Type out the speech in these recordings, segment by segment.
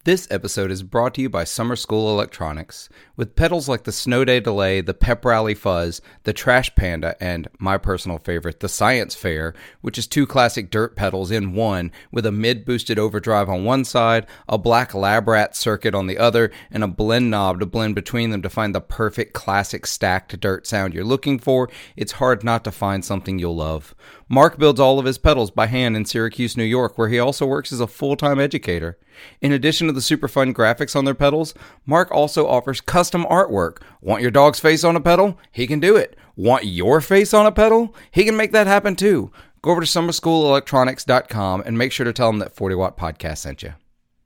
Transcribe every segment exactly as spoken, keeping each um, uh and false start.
This episode is brought to you by Summer School Electronics. With pedals like the Snow Day Delay, the Pep Rally Fuzz, the Trash Panda, and my personal favorite, the Science Fair, which is two classic dirt pedals in one, with a mid-boosted overdrive on one side, a black Lab Rat circuit on the other, and a blend knob to blend between them to find the perfect classic stacked dirt sound you're looking for, it's hard not to find something you'll love. Mark builds all of his pedals by hand in Syracuse, New York, where he also works as a full-time educator. In addition to the super fun graphics on their pedals, Mark also offers custom artwork. Want your dog's face on a pedal? He can do it. Want your face on a pedal? He can make that happen too. Go over to summer school electronics dot com and make sure to tell him that forty watt Podcast sent you.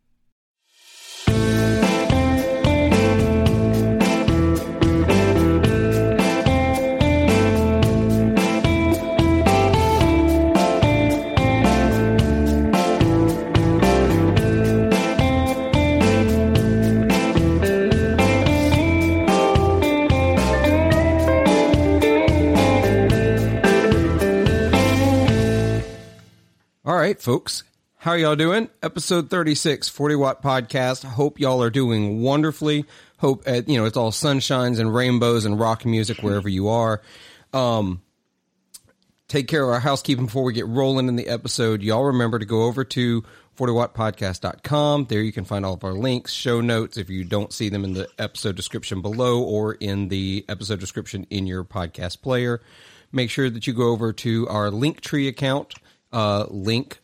All right, folks, how y'all doing? Episode thirty-six, forty watt Podcast. Hope y'all are doing wonderfully. Hope, uh, you know, it's all sunshines and rainbows and rock music wherever you are. Um, take care of our housekeeping before we get rolling in the episode. Y'all remember to go over to forty watt podcast dot com. There you can find all of our links, show notes, if you don't see them in the episode description below or in the episode description in your podcast player. Make sure that you go over to our Linktree account. Uh, linktr.ee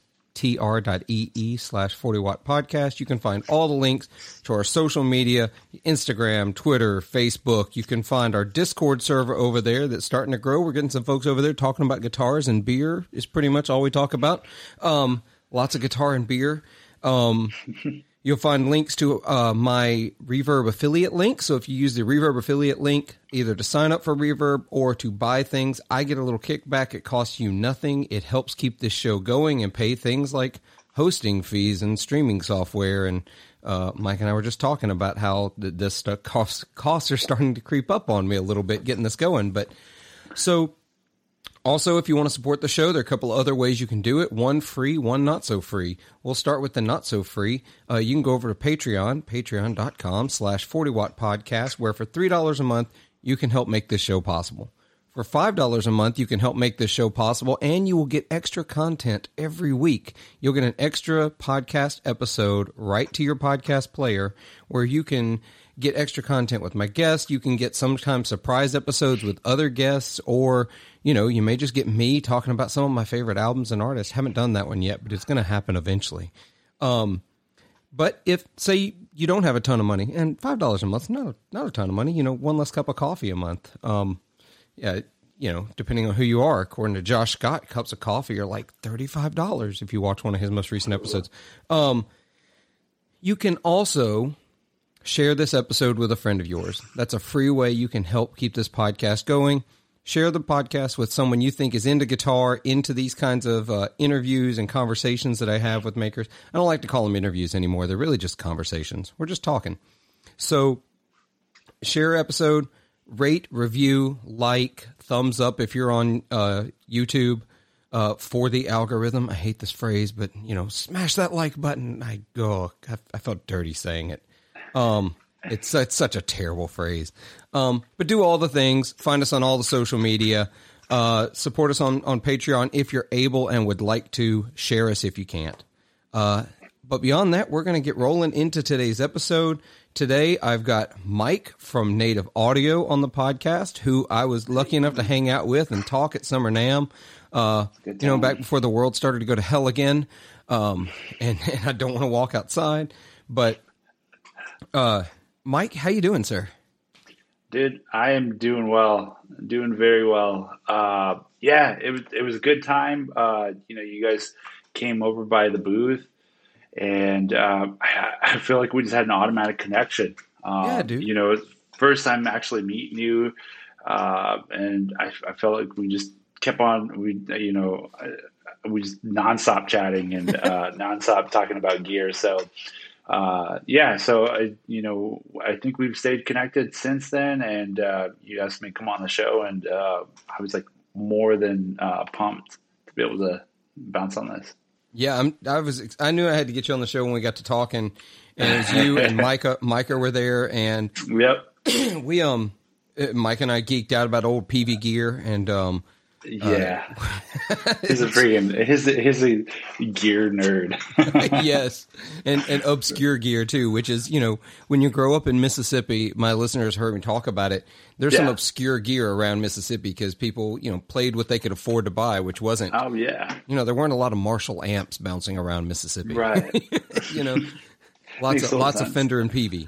slash 40 watt podcast. You can find all the links to our social media, Instagram, Twitter, Facebook. You can find our Discord server over there that's starting to grow. We're getting some folks over there talking about guitars, and beer is pretty much all we talk about. Um, lots of guitar and beer. Um, you'll find links to uh, my Reverb affiliate link. So if you use the Reverb affiliate link, either to sign up for Reverb or to buy things, I get a little kickback. It costs you nothing. It helps keep this show going and pay things like hosting fees and streaming software. And uh, Mike and I were just talking about how th- this stuff costs, costs are starting to creep up on me a little bit getting this going. But so... Also, if you want to support the show, there are a couple of other ways you can do it. One free, one not so free. We'll start with the not so free. Uh, you can go over to Patreon, patreon.com slash 40 watt podcast, where for three dollars a month, you can help make this show possible. For five dollars a month, you can help make this show possible, and you will get extra content every week. You'll get an extra podcast episode right to your podcast player, where you can get extra content with my guests. You can get sometimes surprise episodes with other guests, or, you know, you may just get me talking about some of my favorite albums and artists. Haven't done that one yet, but it's going to happen eventually. Um, but if, say, you don't have a ton of money, and five dollars a month, not a, not a ton of money, you know, one less cup of coffee a month. Um, yeah, you know, depending on who you are, according to Josh Scott, cups of coffee are like thirty-five dollars if you watch one of his most recent episodes. Um, you can also share this episode with a friend of yours. That's a free way you can help keep this podcast going. Share the podcast with someone you think is into guitar, into these kinds of uh, interviews and conversations that I have with makers. I don't like to call them interviews anymore. They're really just conversations. We're just talking. So share episode, rate, review, like, thumbs up if you're on uh, YouTube uh, for the algorithm. I hate this phrase, but, you know, smash that like button. I go, I, I felt dirty saying it. Um, it's, it's such a terrible phrase. Um, but do all the things. Find us on all the social media. Uh, support us on, on Patreon if you're able and would like to. Share us if you can't. Uh, but beyond that, we're going to get rolling into today's episode. Today, I've got Mike from Native Audio on the podcast, who I was lucky enough to hang out with and talk at Summer NAMM. Uh, you know, back before the world started to go to hell again. Um, and, and I don't want to walk outside, but Uh, Mike, how you doing, sir? Dude, I am doing well, doing very well. Uh, yeah, it was it was a good time. Uh, you know, you guys came over by the booth, and uh, I, I feel like we just had an automatic connection. Um, yeah, dude. You know, first time actually meeting you, uh, and I, I felt like we just kept on. We, you know, we just nonstop chatting and uh, nonstop talking about gear. So. Uh, yeah, so, I, you know, I think we've stayed connected since then, and uh, you asked me to come on the show, and uh, I was like more than uh, pumped to be able to bounce on this. Yeah, I'm, I was. I knew I had to get you on the show when we got to talking, and it was you and Micah. Micah were there, and yep, we um, Mike and I geeked out about old P V gear, and um, yeah, uh, he's a freaking he's a, he's a gear nerd. Yes, and and obscure gear too, which is, you know, when you grow up in Mississippi, my listeners heard me talk about it. There's yeah. some obscure gear around Mississippi because people, you know, played what they could afford to buy, which wasn't. Oh yeah, you know, there weren't a lot of Marshall amps bouncing around Mississippi, right? You know, lots of lots sense. of Fender and P V,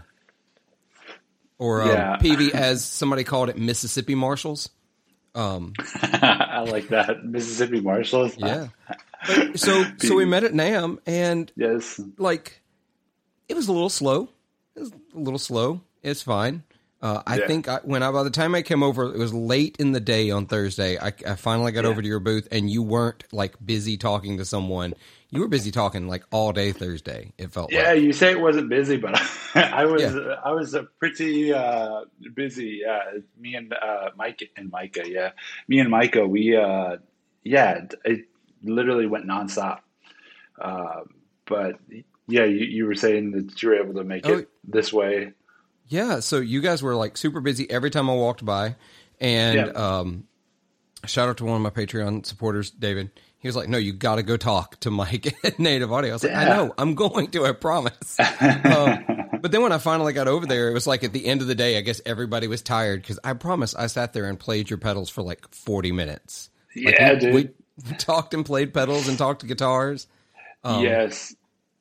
or um, yeah. P V as somebody called it, Mississippi Marshalls. Um, I like that, Mississippi Marshalls. Yeah. But, so so we met at NAMM, and yes, like it was a little slow. It was a little slow. It's fine. Uh, I yeah. think I, when I by the time I came over, it was late in the day on Thursday. I, I finally got yeah. over to your booth, and you weren't like busy talking to someone. You were busy talking like all day Thursday. It felt yeah. like. You say it wasn't busy, but I was yeah. I was pretty uh, busy. Yeah, me and uh, Mike and Micah. Yeah, me and Micah. We uh, yeah, it literally went nonstop. Uh, but yeah, you, you were saying that you were able to make oh, it this way. Yeah, so you guys were like super busy every time I walked by, and yeah. um, shout out to one of my Patreon supporters, David. He was like, "No, you got to go talk to Mike at Native Audio." I was like, yeah. "I know, I'm going to, I promise." um, but then when I finally got over there, it was like at the end of the day, I guess everybody was tired because I promise I sat there and played your pedals for like forty minutes. Like yeah, we, dude. We talked and played pedals and talked to guitars. Um, yes.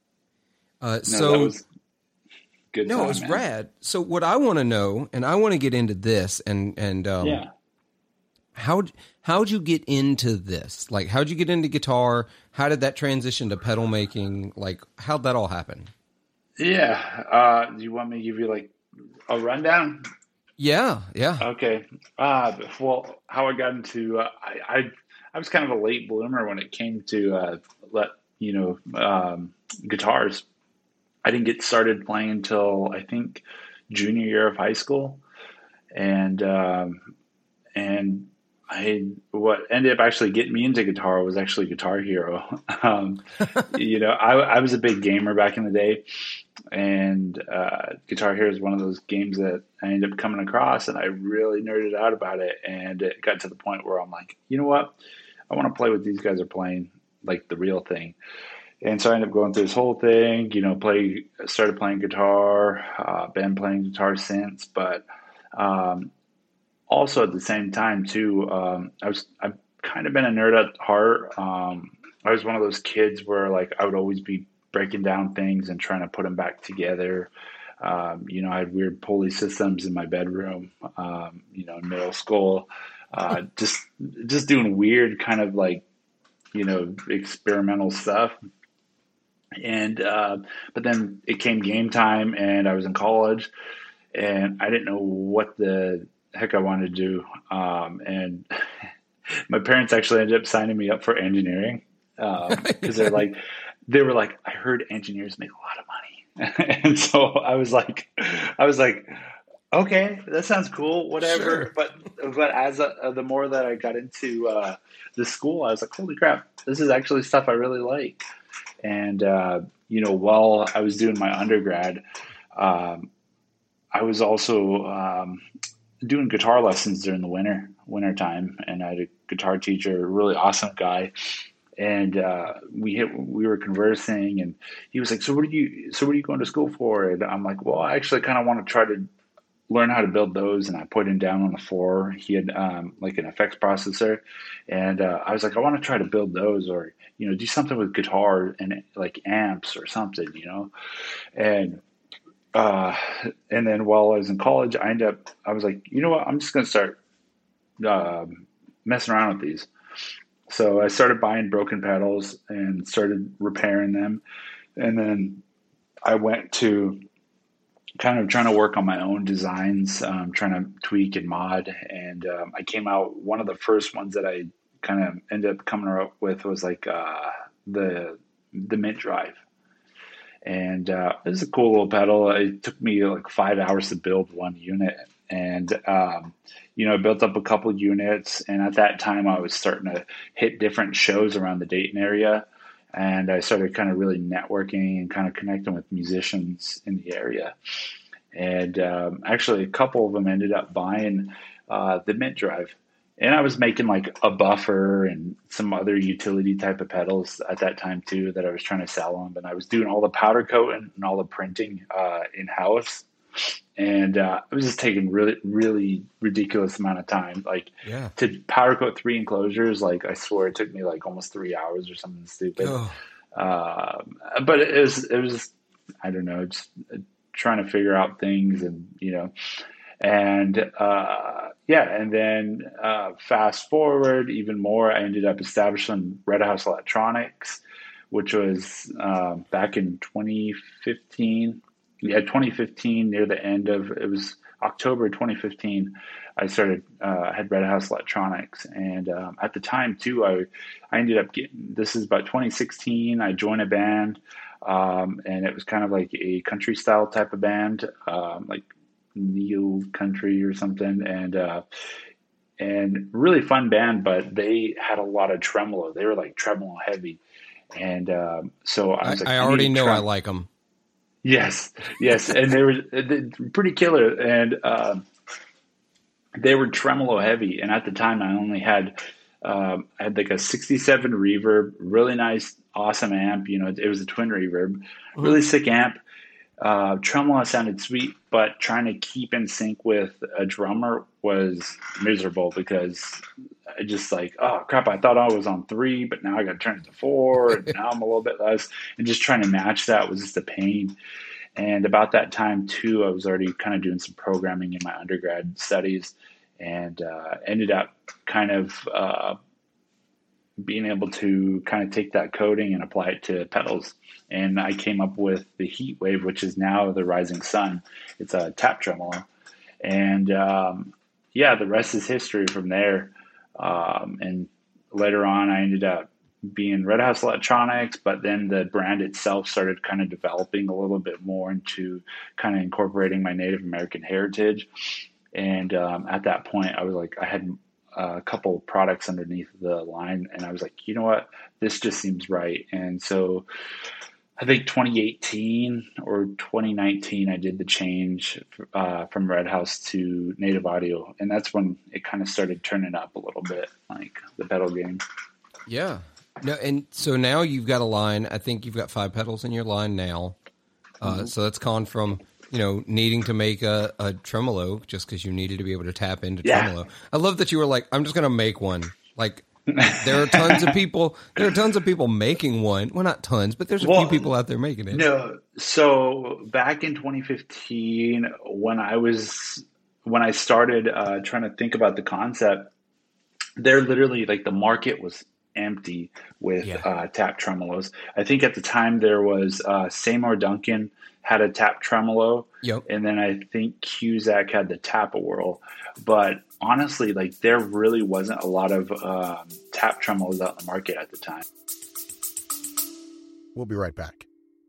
Uh, no, so. That was- Good no, time, it was man. rad. So what I want to know, and I want to get into this, and and um, yeah, how how'd you get into this? Like, how'd you get into guitar? How did that transition to pedal making? Like, how'd that all happen? Yeah, uh, do you want me to give you like a rundown? Yeah, yeah. Okay. Uh, well, how I got into uh, I, I I was kind of a late bloomer when it came to uh, let you know um, guitars. I didn't get started playing until I think junior year of high school, and um, and I what ended up actually getting me into guitar was actually Guitar Hero. um, you know, I, I was a big gamer back in the day, and uh, Guitar Hero is one of those games that I ended up coming across, and I really nerded out about it, and it got to the point where I'm like, you know what, I want to play what these guys are playing, like the real thing. And so I ended up going through this whole thing, you know, play, started playing guitar, uh, been playing guitar since, but um, also at the same time too, um, I was, I've kind of been a nerd at heart. Um, I was one of those kids where like I would always be breaking down things and trying to put them back together. Um, you know, I had weird pulley systems in my bedroom, um, you know, in middle school, uh, just, just doing weird kind of like, you know, experimental stuff. And, uh, but then it came game time and I was in college and I didn't know what the heck I wanted to do. Um, and my parents actually ended up signing me up for engineering. Um, cause they're like, they were like, I heard engineers make a lot of money. And so I was like, I was like, okay, that sounds cool, whatever. Sure. But, but as a, the more that I got into, uh, the school, I was like, holy crap, this is actually stuff I really like. And, uh, you know, while I was doing my undergrad, um, I was also um, doing guitar lessons during the winter, winter time. And I had a guitar teacher, a really awesome guy. And uh, we hit, we were conversing and he was like, so what are you, so what are you going to school for? And I'm like, well, I actually kind of want to try to learn how to build those. And I put him down on the floor. He had um, like an effects processor. And uh, I was like, I want to try to build those or, you know, do something with guitar and like amps or something, you know? And, uh, and then while I was in college, I ended up, I was like, you know what, I'm just going to start uh, messing around with these. So I started buying broken pedals and started repairing them. And then I went to kind of trying to work on my own designs, um, trying to tweak and mod. And um, I came out, one of the first ones that I kind of ended up coming up with was like uh, the the Mint Drive. And uh, it was a cool little pedal. It took me like five hours to build one unit. And, um, you know, I built up a couple units. And at that time, I was starting to hit different shows around the Dayton area. and I started kind of really networking and kind of connecting with musicians in the area. And um, actually, a couple of them ended up buying uh, the Mint Drive. And I was making like a buffer and some other utility type of pedals at that time too that I was trying to sell them. And I was doing all the powder coating and all the printing uh, in house. And uh, it was just taking really, really ridiculous amount of time. Like Yeah. to powder coat three enclosures, like I swear it took me like almost three hours or something stupid. Oh. Uh, but it was, it was, I don't know, just trying to figure out things and, you know, and uh, yeah, and then uh, fast forward even more, I ended up establishing Red House Electronics, which was uh, back in twenty fifteen. Yeah, twenty fifteen, near the end of, it was October twenty fifteen, I started, uh, had Red House Electronics. And um, at the time too, I, I ended up getting, this is about twenty sixteen, I joined a band, um, and it was kind of like a country style type of band, um, like neo country or something, and uh and really fun band, but they had a lot of tremolo. They were like tremolo heavy, and um so I was I, like, I already know trem- I like them. yes yes and they were they, pretty killer, and um they were tremolo heavy. And at the time I only had um I had like a sixty-seven reverb, really nice, awesome amp. You know, it, it was a twin reverb, really mm-hmm. sick amp. Uh, tremolo sounded sweet, but trying to keep in sync with a drummer was miserable because I just like, oh crap, I thought I was on three, but now I got to turn it to four, and now I'm a little bit less. And just trying to match that was just a pain. And about that time too, I was already kind of doing some programming in my undergrad studies, and uh, ended up kind of uh, being able to kind of take that coding and apply it to pedals. And I came up with the Heat Wave, which is now the Rising Sun. It's a tap tremolo. And um, yeah, the rest is history from there. Um, and later on, I ended up being Red House Electronics, but then the brand itself started kind of developing a little bit more into kind of incorporating my Native American heritage. And um, at that point, I was like, I had a couple of products underneath the line, and I was like, you know what, this just seems right. And so I think twenty eighteen or twenty nineteen, I did the change uh, from Red House to Native Audio, and that's when it kind of started turning up a little bit, like the pedal game. Yeah. No, and so now you've got a line. I think you've got five pedals in your line now. Uh, mm-hmm. So that's gone from, you know, needing to make a, a tremolo just because you needed to be able to tap into yeah. tremolo. I love that you were like, I'm just going to make one. Like, there are tons of people. There are tons of people making one. Well, not tons, but there's a well, few people out there making it. No. So back in twenty fifteen, when I was when I started uh, trying to think about the concept, there literally like the market was empty with yeah. uh, tap tremolos. I think at the time there was uh, Seymour Duncan had a tap tremolo, yep. and then I think Cusack had the Tap-A-Whirl. But honestly, like there really wasn't a lot of um, tap tremolos out in the market at the time. We'll be right back.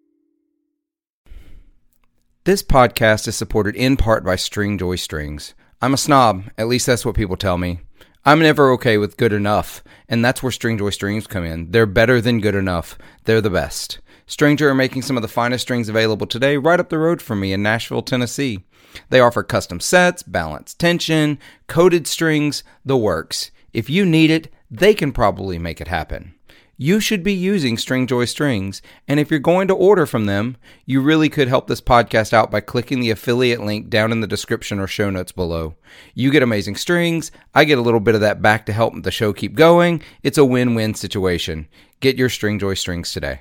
This podcast is supported in part by Stringjoy Strings. I'm a snob, at least that's what people tell me. I'm never okay with good enough, and that's where Stringjoy Strings come in. They're better than good enough. They're the best. Stringjoy are making some of the finest strings available today right up the road from me in Nashville, Tennessee. They offer custom sets, balanced tension, coated strings, the works. If you need it, they can probably make it happen. You should be using Stringjoy Strings, and if you're going to order from them, you really could help this podcast out by clicking the affiliate link down in the description or show notes below. You get amazing strings, I get a little bit of that back to help the show keep going. It's a win-win situation. Get your Stringjoy Strings today.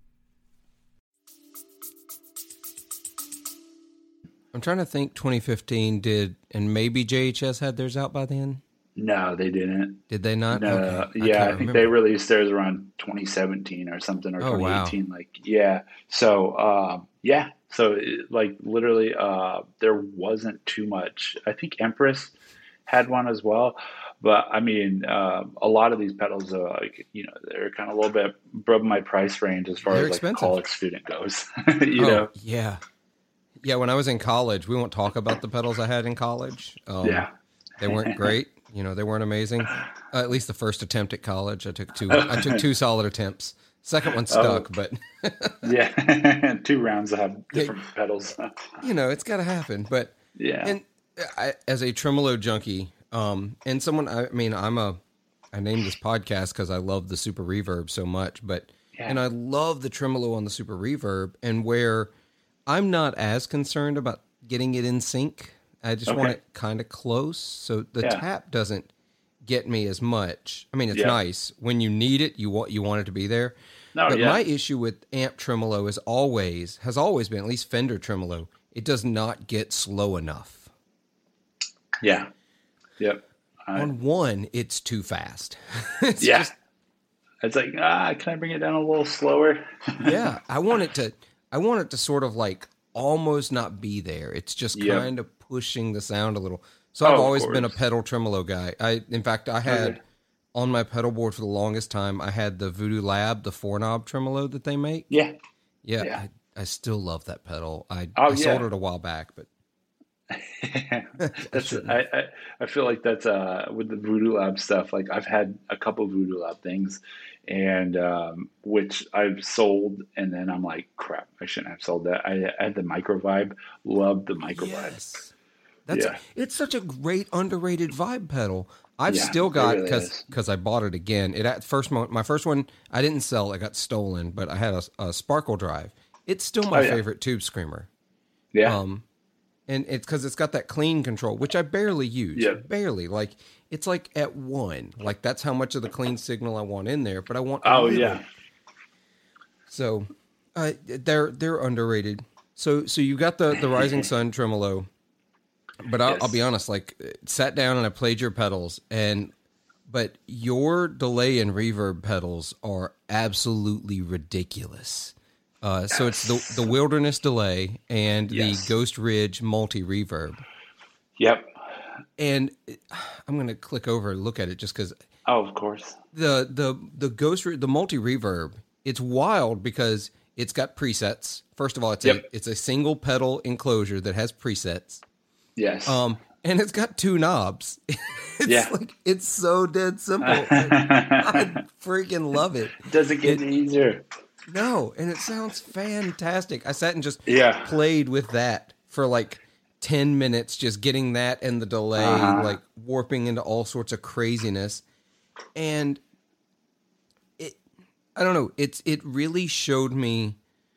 I'm trying to think twenty fifteen did, and maybe J H S had theirs out by then? No, they didn't. Did they not? No, okay. yeah, I, I think remember. they released theirs around twenty seventeen or something, or oh, twenty eighteen. Wow. Like, yeah. So, uh, yeah. So, it, like, literally, uh, there wasn't too much. I think Empress had one as well. But, I mean, uh, a lot of these pedals are, like, you know, they're kind of a little bit above my price range as far they're as, expensive. like, a college student goes. you oh, know? Yeah. Yeah, when I was in college, we won't talk about the pedals I had in college. Um, yeah. They weren't great. You know, they weren't amazing. Uh, at least the first attempt at college, I took two. I took two solid attempts. Second one stuck, oh, but yeah, two rounds that have different yeah, pedals. You know, it's got to happen. But yeah, and I, as a tremolo junkie, um, and someone, I mean, I'm a, I named this podcast because I love the Super Reverb so much, but yeah. and I love the tremolo on the Super Reverb, and where I'm not as concerned about getting it in sync. I just okay. want it kind of close, so the yeah. tap doesn't get me as much. I mean, it's yeah. nice when you need it. You want you want it to be there. No, but yeah. my issue with amp tremolo is always has always been, at least Fender tremolo, it does not get slow enough. Yeah. Yep. I, On one, it's too fast. it's yeah. Just, it's like, ah, can I bring it down a little slower? yeah. I want it to. I want it to sort of like almost not be there. It's just yep. kind of pushing the sound a little. So I've oh, always been a pedal tremolo guy. I, in fact, I had okay. on my pedal board for the longest time, I had the Voodoo Lab, the four knob tremolo that they make. Yeah. Yeah. yeah. I, I still love that pedal. I, oh, I yeah. sold it a while back, but that's, I, I, I feel like that's, uh, with the Voodoo Lab stuff, like I've had a couple Voodoo Lab things and, um, which I've sold. And then I'm like, crap, I shouldn't have sold that. I, I had the Micro Vibe, loved the Micro yes. Vibe. That's yeah. It's such a great underrated vibe pedal. I've yeah, still got because really because I bought it again. It at first my first one I didn't sell. It got stolen, but I had a, a Sparkle Drive. It's still my oh, yeah. favorite tube screamer. Yeah, um, and it's because it's got that clean control, which I barely use. Yeah. barely. Like it's like at one. Like that's how much of the clean signal I want in there. But I want. Oh yeah. So, uh, they're they're underrated. So so you got the the Rising Sun tremolo. But I'll, yes. I'll be honest, like, sat down and I played your pedals, and but your delay and reverb pedals are absolutely ridiculous. Uh, yes. So it's the the Wilderness delay and yes. the Ghost Ridge multi reverb. Yep. And I'm going to click over and look at it just because. Oh, of course. The the the Ghost the multi reverb. It's wild because it's got presets. First of all, it's yep. a it's a single pedal enclosure that has presets. Yes. Um, and it's got two knobs. It's yeah. like it's so dead simple. I freaking love it. Doesn't get it, easier. No, and it sounds fantastic. I sat and just yeah. played with that for like ten minutes, just getting that and the delay, uh-huh. like warping into all sorts of craziness. And it, I don't know, it's it really showed me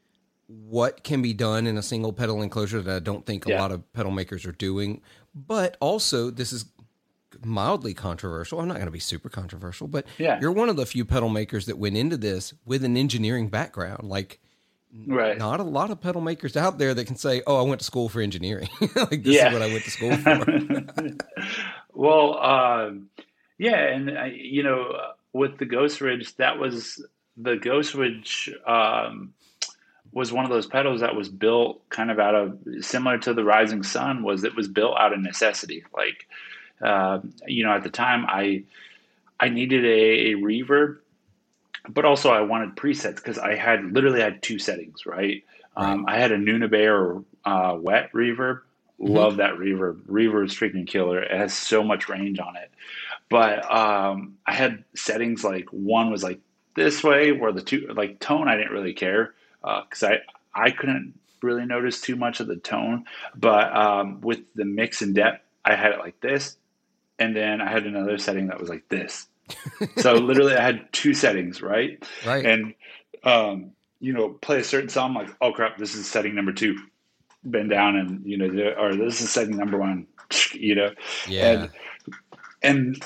what can be done in a single pedal enclosure that I don't think a yeah. lot of pedal makers are doing. But also, this is mildly controversial. I'm not going to be super controversial, but yeah. you're one of the few pedal makers that went into this with an engineering background. Like, right. not a lot of pedal makers out there that can say, oh, I went to school for engineering. Like, this yeah. is what I went to school for. Well, um, yeah, and, I, you know, with the Ghost Ridge, that was the Ghost Ridge... Um, was one of those pedals that was built kind of out of, similar to the Rising Sun, was it was built out of necessity. Like, uh, you know, at the time I, I needed a, a reverb, but also I wanted presets because I had literally had two settings, right? right. Um, I had a Nuna Bear uh, wet reverb. Mm-hmm. Love that reverb. Reverb's freaking killer. It has so much range on it. But um, I had settings like one was like this way, where the two, like tone, I didn't really care. Because uh, I, I couldn't really notice too much of the tone. But um, with the mix and depth, I had it like this. And then I had another setting that was like this. So literally I had two settings, right? Right. And, um, you know, play a certain song, like, oh, crap, this is setting number two. Bend down and, you know, or this is setting number one, you know? Yeah. And, and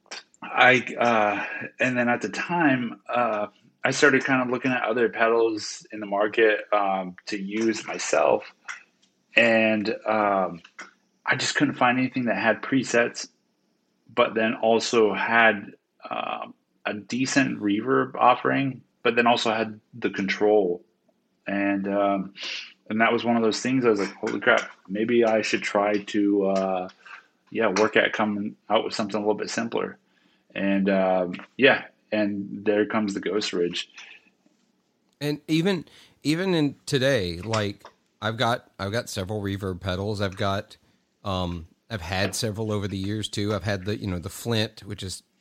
I, uh, and then at the time, uh, I started kind of looking at other pedals in the market um, to use myself. And um, I just couldn't find anything that had presets, but then also had uh, a decent reverb offering, but then also had the control. And um, and that was one of those things I was like, holy crap, maybe I should try to, uh, yeah, work at coming out with something a little bit simpler. And um, yeah. And there comes the Ghost Ridge. And even even in today, like I've got I've got several reverb pedals. I've got um I've had several over the years too. I've had the you know the Flint, which is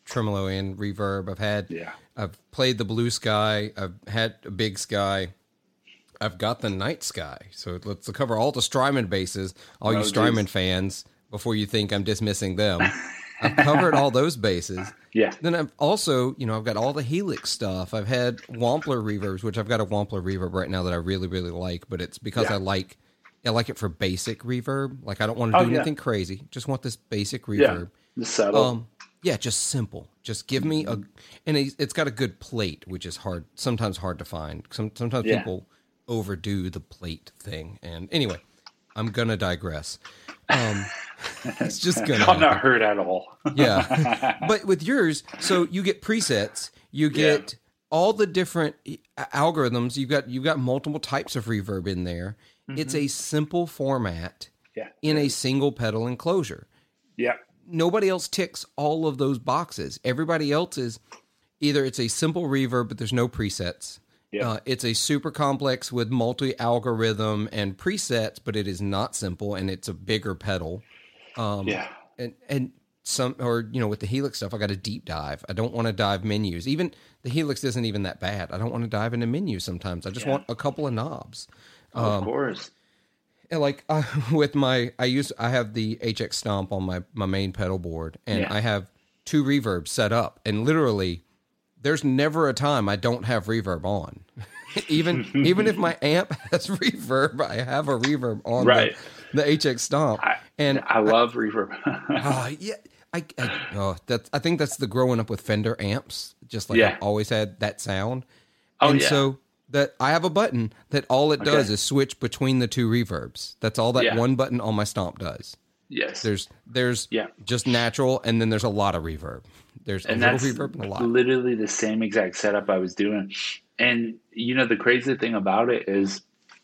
tremolo and reverb. I've had, yeah. I've played the Blue Sky. I've had a Big Sky. I've got the Night Sky. So let's cover all the Strymon bases. All oh, you Strymon geez. fans, before you think I'm dismissing them, I've covered all those bases. Yeah. Then I've also, you know, I've got all the Helix stuff. I've had Wampler reverbs, which I've got a Wampler reverb right now that I really, really like, but it's because yeah. I like, I like it for basic reverb. Like I don't want to do oh, yeah. anything crazy. Just want this basic reverb. Yeah. The settle. Um, yeah, just simple. Just give me a, and it's got a good plate, which is hard, sometimes hard to find. Some, sometimes yeah. people overdo the plate thing. And anyway, I'm going to digress. Um, it's just going to I'm not hurt at all. Yeah. But with yours, so you get presets, you get yeah. all the different algorithms. You've got, you've got multiple types of reverb in there. Mm-hmm. It's a simple format yeah. in a single pedal enclosure. Yeah. Nobody else ticks all of those boxes. Everybody else is either it's a simple reverb, but there's no presets. Yeah. Uh, it's a super complex with multi-algorithm and presets, but it is not simple, and it's a bigger pedal. Um, yeah. And, and some, or, you know, with the Helix stuff, I got a deep dive. I don't want to dive menus. Even the Helix isn't even that bad. I don't want to dive into menus sometimes. I just yeah. want a couple of knobs. Um, of course. And like uh, with my, I use, I have the H X Stomp on my, my main pedal board, and yeah. I have two reverbs set up, and literally there's never a time I don't have reverb on. even, even if my amp has reverb, I have a reverb on right. the, the H X Stomp. I, and I love I, reverb. uh, yeah. I, I, oh, that's, I think that's the growing up with Fender amps. Just like yeah. I've always had that sound. Oh, and yeah. so that I have a button that all it does okay. is switch between the two reverbs. That's all that yeah. one button on my Stomp does. Yes. There's there's yeah. just natural, and then there's a lot of reverb. There's and a little that's reverb and a lot. Literally the same exact setup I was doing. And you know the crazy thing about it is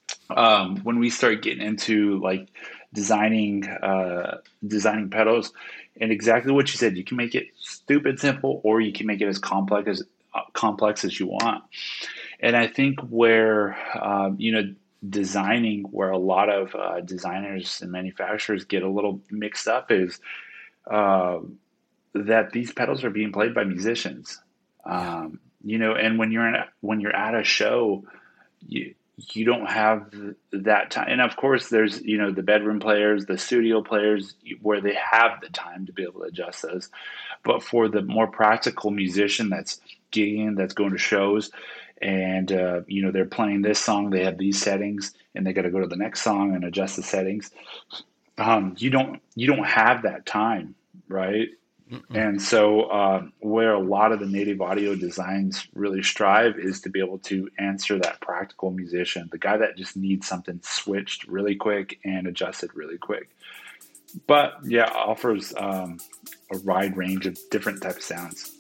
um, when we start getting into like designing uh, designing pedals, and exactly what you said, you can make it stupid simple, or you can make it as complex as uh, complex as you want. And I think where, um, you know, designing, where a lot of uh, designers and manufacturers get a little mixed up is uh, that these pedals are being played by musicians. Um, you know, and when you're in a, when you're at a show, you you don't have that time. And of course, there's, you know, the bedroom players, the studio players, where they have the time to be able to adjust those. But for the more practical musician that's gigging, that's going to shows, and, uh, you know, they're playing this song, they have these settings, and they got to go to the next song and adjust the settings. Um, you don't, you don't have that time, right? Mm-mm. And so uh, where a lot of the native audio designs really strive is to be able to answer that practical musician, the guy that just needs something switched really quick and adjusted really quick. But yeah, offers um, a wide range of different types of sounds.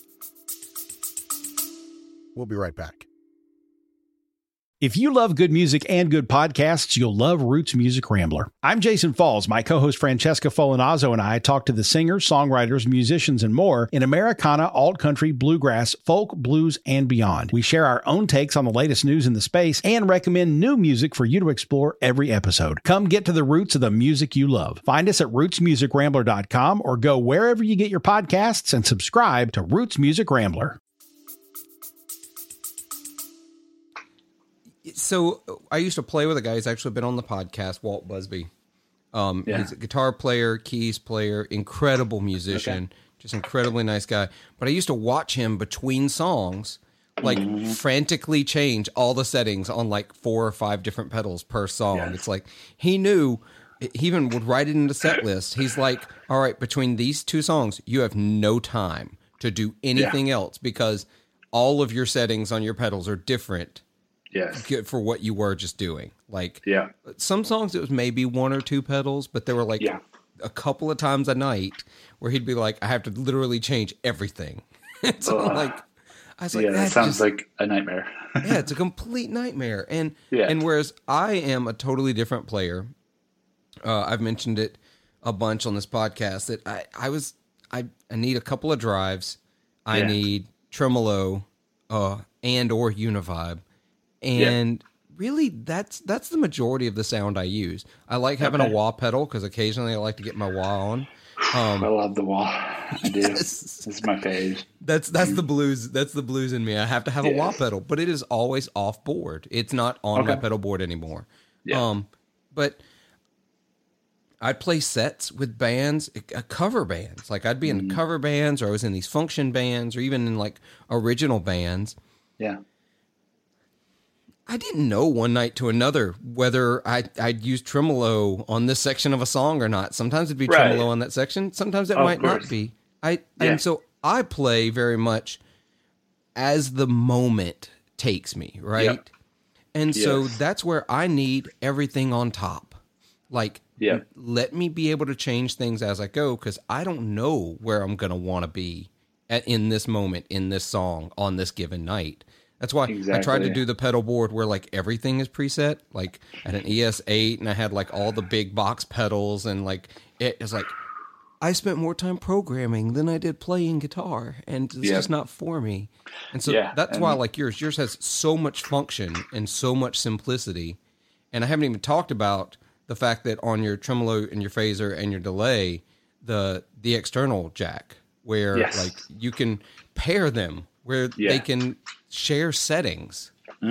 We'll be right back. If you love good music and good podcasts, you'll love Roots Music Rambler. I'm Jason Falls. My co-host Francesca Folinazzo and I talk to the singers, songwriters, musicians, and more in Americana, alt-country, bluegrass, folk, blues, and beyond. We share our own takes on the latest news in the space and recommend new music for you to explore every episode. Come get to the roots of the music you love. Find us at roots music rambler dot com or go wherever you get your podcasts and subscribe to Roots Music Rambler. So I used to play with a guy who's actually been on the podcast, Walt Busby. Um, yeah. He's a guitar player, keys player, incredible musician, okay. just incredibly nice guy. But I used to watch him between songs, like mm-hmm. frantically change all the settings on like four or five different pedals per song. Yes. It's like he knew, he even would write it in the set list. He's like, all right, between these two songs, you have no time to do anything yeah. else because all of your settings on your pedals are different. Yes. For what you were just doing. Like, yeah. some songs it was maybe one or two pedals, but there were like yeah. a couple of times a night where he'd be like, I have to literally change everything. so uh, like, I was like, yeah, that, that sounds just, like a nightmare. yeah, it's a complete nightmare. And, yeah. and whereas I am a totally different player, uh, I've mentioned it a bunch on this podcast that I, I was, I, I need a couple of drives. I yeah. need tremolo, uh, and or Univibe. And yeah. really, that's that's the majority of the sound I use. I like having okay. a wah pedal because occasionally I like to get my wah on. Um, I love the wall. I do. Yes. This is my fave. That's that's the blues. That's the blues in me. I have to have a Yes. wah pedal, but it is always off board. It's not on Okay. my pedal board anymore. Yeah. Um, but I'd play sets with bands, uh, cover bands. Like I'd be in Mm-hmm. cover bands, or I was in these function bands, or even in like original bands. Yeah. I didn't know one night to another whether I, I'd use tremolo on this section of a song or not. Sometimes it'd be Right. tremolo on that section. Sometimes it Of might course. not be. I Yeah. And so I play very much as the moment takes me, right? Yep. And so Yes. that's where I need everything on top. Like, Yeah. let me be able to change things as I go, because I don't know where I'm going to want to be at, in this moment, in this song, on this given night. That's why I tried to Exactly. do the pedal board where like everything is preset. Like I had an E S eight and I had like all the big box pedals, and like it was like I spent more time programming than I did playing guitar, and it's Yeah. just not for me. And so Yeah, that's and- why I like yours. Yours has so much function and so much simplicity. And I haven't even talked about the fact that on your tremolo and your phaser and your delay, the the external jack, where Yes. like you can pair them, where Yeah. they can share settings.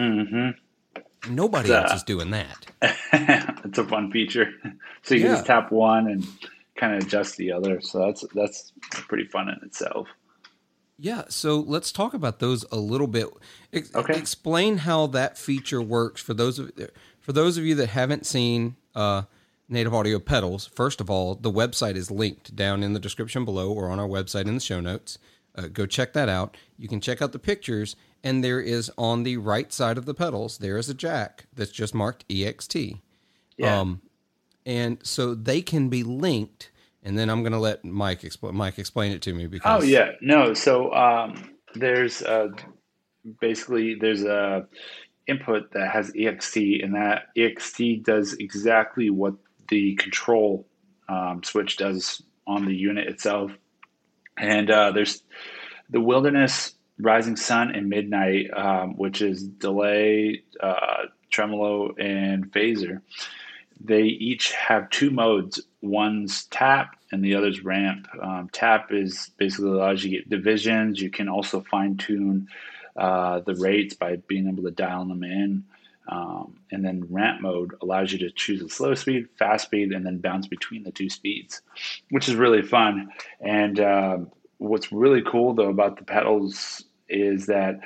Mm-hmm. Nobody Uh, else is doing that. It's a fun feature. So you can Yeah. just tap one and kind of adjust the other. So that's that's pretty fun in itself. Yeah, so let's talk about those a little bit. Ex- Okay. Explain how that feature works for those of for those of you that haven't seen uh, Native Audio pedals. First of all, the website is linked down in the description below or on our website in the show notes. Uh, go check that out. You can check out the pictures, and there is on the right side of the pedals, there is a jack that's just marked E X T. Yeah. Um, and so they can be linked. And then I'm going to let Mike explain. Mike explain it to me because Oh yeah, no. So um, there's uh, basically there's a input that has E X T, and that E X T does exactly what the control um, switch does on the unit itself. And uh, there's the Wilderness, Rising Sun, and Midnight, um, which is delay, uh, tremolo, and phaser. They each have two modes. One's tap and the other's ramp. Um, tap is basically allows you to get divisions. You can also fine tune uh, the rates by being able to dial them in. Um, and then ramp mode allows you to choose a slow speed, fast speed, and then bounce between the two speeds, which is really fun. And um, what's really cool though about the pedals is that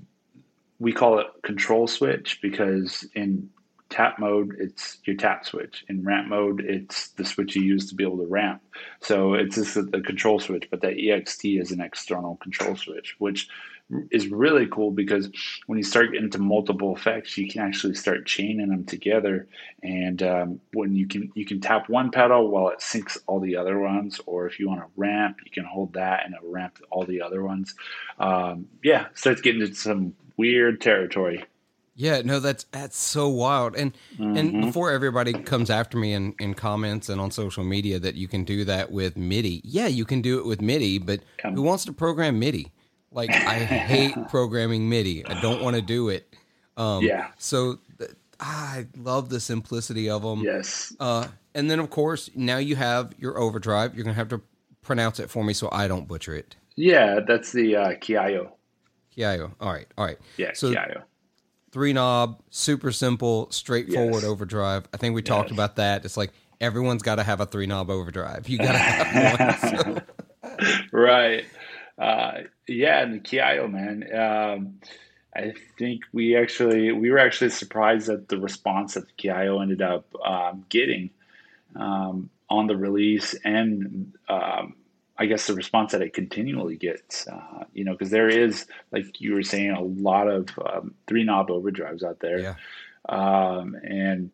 we call it control switch, because in tap mode, it's your tap switch. In ramp mode, it's the switch you use to be able to ramp. So it's just the, the control switch, but that E X T is an external control switch, which is really cool because when you start getting into multiple effects, you can actually start chaining them together. And um, when you can you can tap one pedal while it syncs all the other ones, or if you want to ramp, you can hold that and it'll ramp all the other ones. Um, yeah, starts getting into some weird territory. Yeah, no, that's that's so wild. And Mm-hmm. and before everybody comes after me in, in comments and on social media that you can do that with MIDI. Yeah, you can do it with MIDI, but Come. who wants to program MIDI? Like, I hate programming MIDI. I don't want to do it. Um, Yeah. So th- I love the simplicity of them. Yes. Uh, and then, of course, now you have your overdrive. You're going to have to pronounce it for me so I don't butcher it. Yeah, that's the uh, Kiayo. Kiayo. All right. All right. Yeah, So Kiayo. three knob, super simple, straightforward Yes. overdrive. I think we talked Yes. about that. It's like everyone's got to have a three knob overdrive. You got to have one. So. Right. Uh, yeah, and the Kiayo, man. Um, I think we actually we were actually surprised at the response that the Kiayo ended up um, getting um, on the release, and um, I guess the response that it continually gets. Uh, you know, because there is, like you were saying, a lot of um, three knob overdrives out there, Yeah. um, and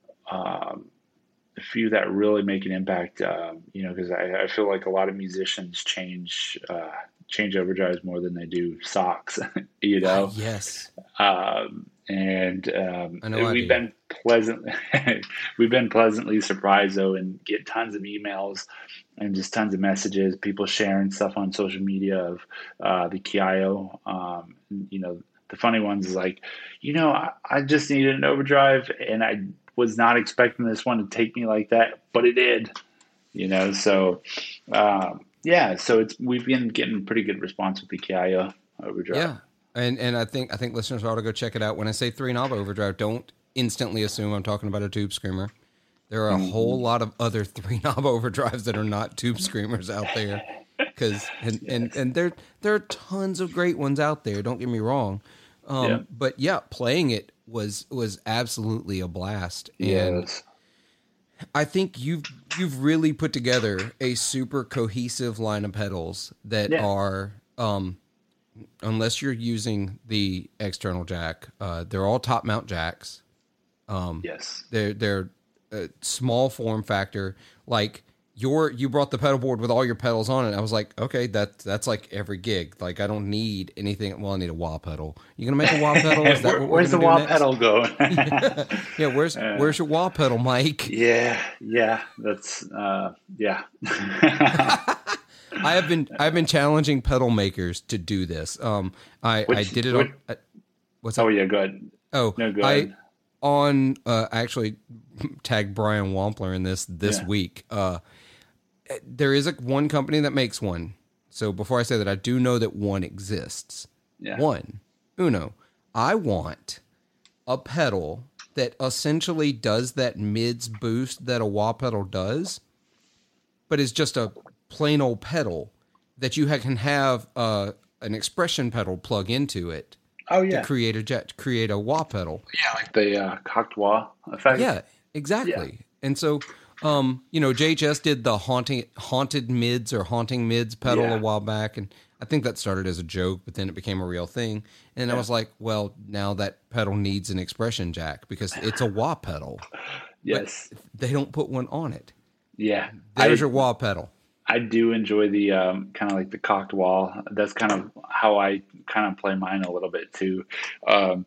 um, a few that really make an impact. Um, you know, because I, I feel like a lot of musicians change uh, change overdrives more than they do socks. You know. Yes. Um, and um, I know I we've do. been pleasantly we've been pleasantly surprised though, and get tons of emails and just tons of messages, people sharing stuff on social media of uh, the Kiayo. Um, you know, the funny ones is like, you know, I, I just needed an overdrive, and I was not expecting this one to take me like that, but it did. you know. So um, yeah, so it's we've been getting pretty good response with the Kiaya overdrive. Yeah, and and I think I think listeners ought to go check it out. When I say three knob overdrive, don't instantly assume I'm talking about a tube screamer. There are a mm-hmm. whole lot of other three knob overdrives that are not tube screamers out there. Because and, yes. and and there there are tons of great ones out there. Don't get me wrong, um, yeah. but yeah, playing it was was absolutely a blast. And yes. I think you've you've really put together a super cohesive line of pedals that yeah. are, um, unless you're using the external jack, uh, they're all top mount jacks. Um, yes, they're they're a small form factor like. Your you brought the pedal board with all your pedals on it. I was like, okay, that's that's like every gig. Like I don't need anything. Well, I need a wah pedal. You gonna make a wah pedal? Is that Where, what where's the wah pedal going? yeah. yeah, where's uh, where's your wah pedal, Mike? Yeah, yeah, that's uh, yeah. I have been I've been challenging pedal makers to do this. Um, I Which, I did it. What, on, I, what's that? Oh yeah, good. Oh no, good. I on uh, I actually tagged Brian Wampler in this this yeah. week. Uh. There is a one company that makes one. So before I say that, I do know that one exists. Yeah. One. Uno. I want a pedal that essentially does that mids boost that a wah pedal does, but is just a plain old pedal that you can have uh, an expression pedal plug into it. Oh, yeah. To create a jet, to create a wah pedal. Yeah, like the uh, cocked wah effect. Yeah, exactly. Yeah. And so... Um, you know, J H S did the haunting, haunted mids or haunting mids pedal yeah. a while back, and I think that started as a joke, but then it became a real thing. And yeah. I was like, well, now that pedal needs an expression jack because it's a wah pedal. Yes, but they don't put one on it. Yeah, there's I, your wah pedal. I do enjoy the um, kind of like the cocked wall. That's kind of how I kind of play mine a little bit too. Um,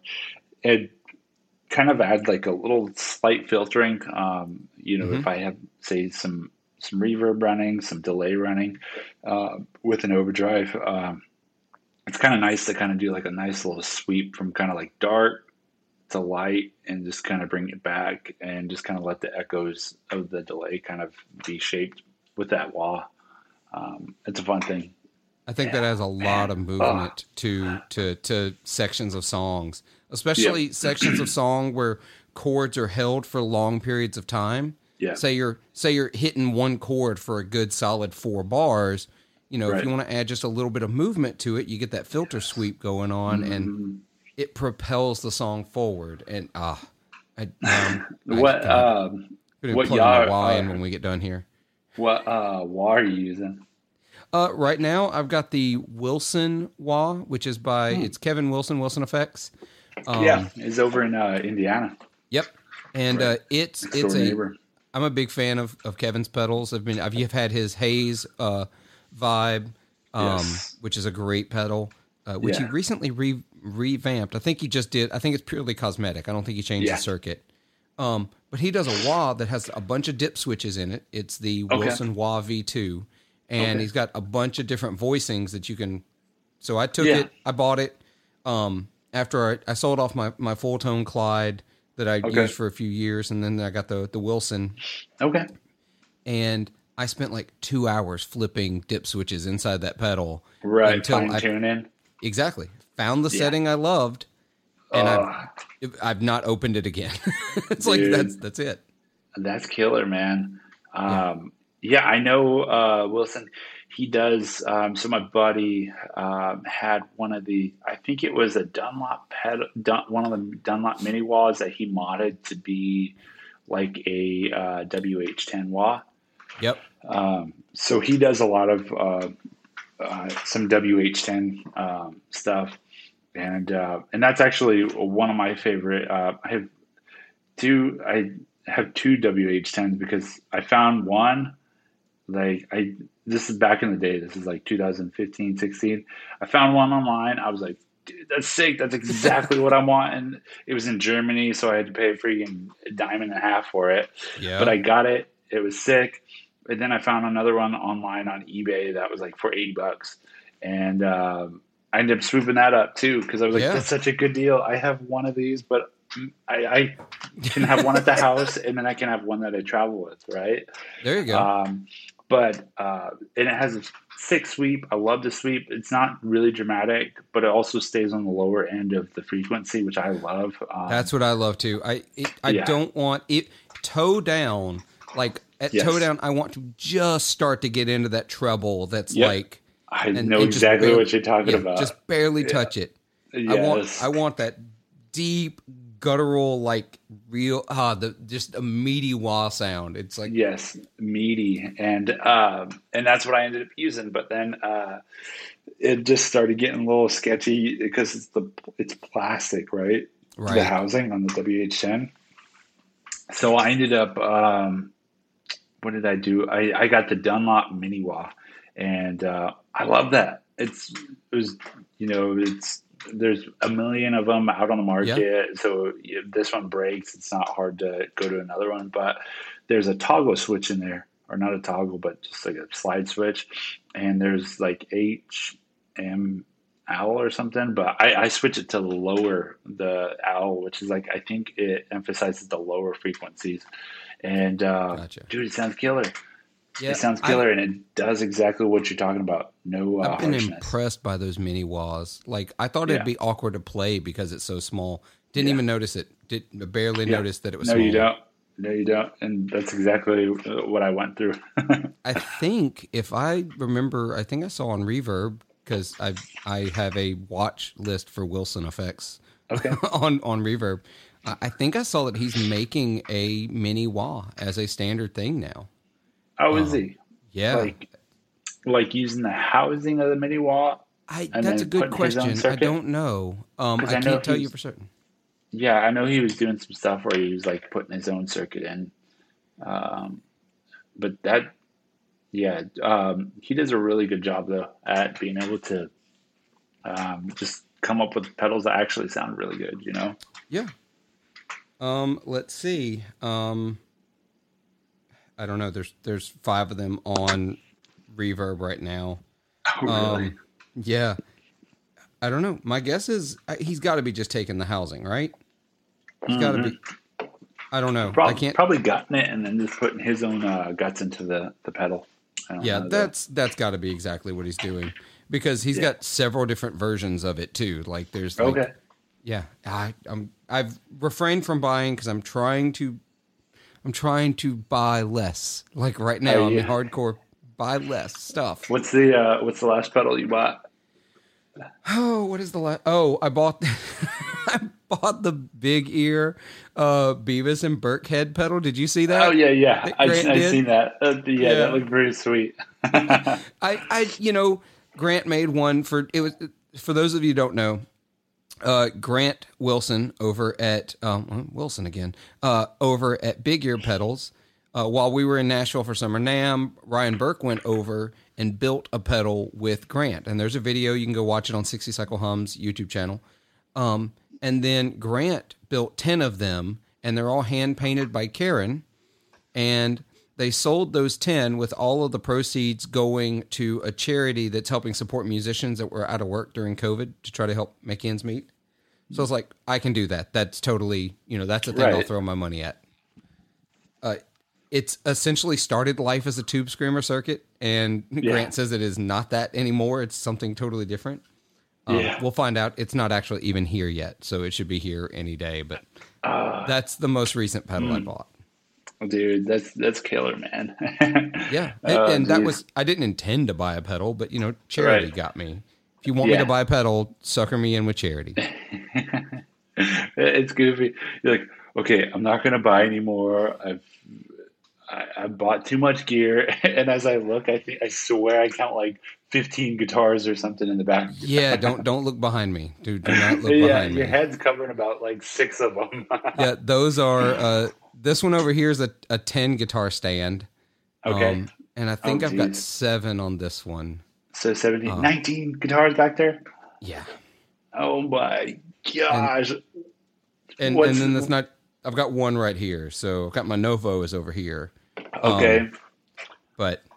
it kind of add like a little slight filtering. Um, you know, mm-hmm. if I have say some some reverb running, some delay running uh, with an overdrive, um, it's kind of nice to kind of do like a nice little sweep from kind of like dark to light and just kind of bring it back and just kind of let the echoes of the delay kind of be shaped with that wah. Um, it's a fun thing. I think that has a lot of movement to to to sections of songs, especially yep. sections of song where chords are held for long periods of time. Yeah. Say you're say you're hitting one chord for a good solid four bars. You know, right. if you want to add just a little bit of movement to it, you get that filter yes. sweep going on, mm-hmm. and it propels the song forward. And ah, I, um, what I, um, what plug my wah in when we get done here. What uh, wah are you using? Uh, right now, I've got the Wilson wah, which is by hmm. it's Kevin Wilson, Wilson Effects. Um, yeah, it's over in uh, Indiana. Yep, and right. uh, it's Next it's a. Neighbor. I'm a big fan of, of Kevin's pedals. I've been I've had his Haze uh, vibe, um, yes. which is a great pedal, uh, which yeah. he recently re- revamped. I think he just did. I think it's purely cosmetic. I don't think he changed yeah. the circuit. Um, but he does a wah that has a bunch of dip switches in it. It's the okay. Wilson Wah V two. And okay. he's got a bunch of different voicings that you can. So I took yeah. it, I bought it um, after I, I sold off my, my full tone Clyde that I okay. used for a few years, and then I got the the Wilson. Okay. And I spent like two hours flipping dip switches inside that pedal. Right, until fine tuning. Exactly. Found the yeah. setting I loved, and uh, I've I've not opened it again. It's dude, like that's that's it. That's killer, man. Um, yeah. Yeah, I know uh, Wilson. He does. Um, so my buddy um, had one of the. I think it was a Dunlop pedal, Dun, one of the Dunlop mini wahs that he modded to be like a uh, W H ten wah. Yep. Um, so he does a lot of uh, uh, some W H ten um, stuff, and uh, and that's actually one of my favorite. Uh, I have two. I have two W H tens because I found one. Like I, this is back in the day. This is like two thousand fifteen, sixteen. I found one online. I was like, dude, that's sick. That's exactly what I want. And it was in Germany, so I had to pay a freaking dime and a half for it. Yeah. But I got it. It was sick. And then I found another one online on eBay that was like for eighty bucks. And um, I ended up swooping that up too because I was like, yeah. that's such a good deal. I have one of these, but I, I can have one at the house, and then I can have one that I travel with, right? There you go. Um, but uh, and it has a six sweep. I love the sweep. It's not really dramatic, but it also stays on the lower end of the frequency, which I love. Um, That's what I love too. I it, I yeah. don't want it toe down. Like at Yes. toe down, I want to just start to get into that treble. That's Yep. like I and- know and just exactly barely- what you're talking yeah, about. just barely touch it. yes. I want I want that deep guttural, like real ah the just a meaty wah sound. It's like Yes, meaty, and um, and that's what I ended up using. But then uh, it just started getting a little sketchy because it's the it's plastic, right? Right. The housing on the W H ten. So I ended up. Um, what did I do? I, I got the Dunlop Mini Wah, and uh, I love that. It's it was you know it's. There's a million of them out on the market. Yeah. So if this one breaks, it's not hard to go to another one. But there's a toggle switch in there, or not a toggle, but just like a slide switch. And there's like H M owl or something. But I, I switch it to lower the owl, which is like, I think it emphasizes the lower frequencies. And uh, Gotcha. dude, it sounds killer. yeah, It sounds I- killer, and it does exactly what you're talking about. No uh, I've been harshness. impressed by those mini wahs. Like I thought Yeah. it'd be awkward to play because it's so small. Didn't Yeah. even notice it. Did barely Yeah. notice that it was No, small. you don't. No, you don't. And that's exactly what I went through. I think if I remember, I think I saw on Reverb because I I have a watch list for Wilson effects Okay. on on Reverb. I I think I saw that he's making a mini wah as a standard thing now. Oh, is he? Yeah, Like, like using the housing of the mini wall? I and that's a then good putting his own question. I circuit? don't know. Um, 'Cause I I know can't tell you he's- for certain. Yeah, I know he was doing some stuff where he was like putting his own circuit in. Um, but that, yeah, um, he does a really good job though at being able to um, just come up with pedals that actually sound really good. You know? Yeah. Um, let's see. Um, I don't know. There's there's five of them on Reverb right now. Oh, really? Um, yeah. I don't know. My guess is uh, he's got to be just taking the housing, right? He's got to be. I don't know. Prob- I can't. Probably gutting it and then just putting his own uh, guts into the, the pedal. I don't Yeah, know, though. that's that's got to be exactly what he's doing because he's Yeah. got several different versions of it too. Like there's like, okay. yeah, I, I'm I've refrained from buying because I'm trying to I'm trying to buy less. Like right now, Oh, I'm yeah. in hardcore buy less stuff. What's the uh, what's the last pedal you bought? Oh, what is the last? Oh, I bought I bought the big ear uh, Beavis and Burkhead pedal. Did you see that? Oh yeah, yeah. that I Grant I did? seen that. Uh, yeah, Yeah. that looked pretty sweet. I, I, you know, Grant made one for it was for those of you who don't know. Uh, Grant Wilson over at um, Wilson again uh, over at Big Ear Pedals. Uh, while we were in Nashville for Summer NAMM, Ryan Burke went over and built a pedal with Grant. And there's a video you can go watch it on sixty Cycle Hum's YouTube channel. Um, and then Grant built ten of them, and they're all hand painted by Karen. And they sold those ten with all of the proceeds going to a charity that's helping support musicians that were out of work during COVID to try to help make ends meet. So I was like, I can do that. That's totally, you know, that's the thing I'll Right. throw my money at. Uh, it's essentially started life as a tube screamer circuit, and Yeah. Grant says it is not that anymore. It's something totally different. Um, Yeah. We'll find out. It's not actually even here yet, so it should be here any day. But Uh, that's the most recent pedal hmm. I bought. dude, that's that's killer, man. Yeah, and, Oh, and that geez. was I didn't intend to buy a pedal, but you know, charity Right. got me. If you want me Yeah. to buy a pedal, sucker me in with charity. It's goofy. You're like, okay, I'm not gonna buy anymore. I've I, I bought too much gear, and as I look, I think I swear I count like fifteen guitars or something in the back. Yeah, don't don't look behind me, dude. Do not look yeah, behind your me. head's covering about like six of them. Yeah, those are. Uh, this one over here is a, a ten guitar stand. Okay. Um, and I think Oh, I've got geez. seven on this one. So seventeen, Uh, nineteen guitars back there. Yeah, Oh my gosh! and What's- and then that's not. I've got one right here, so I've got my Novo is over here. Okay. Um, but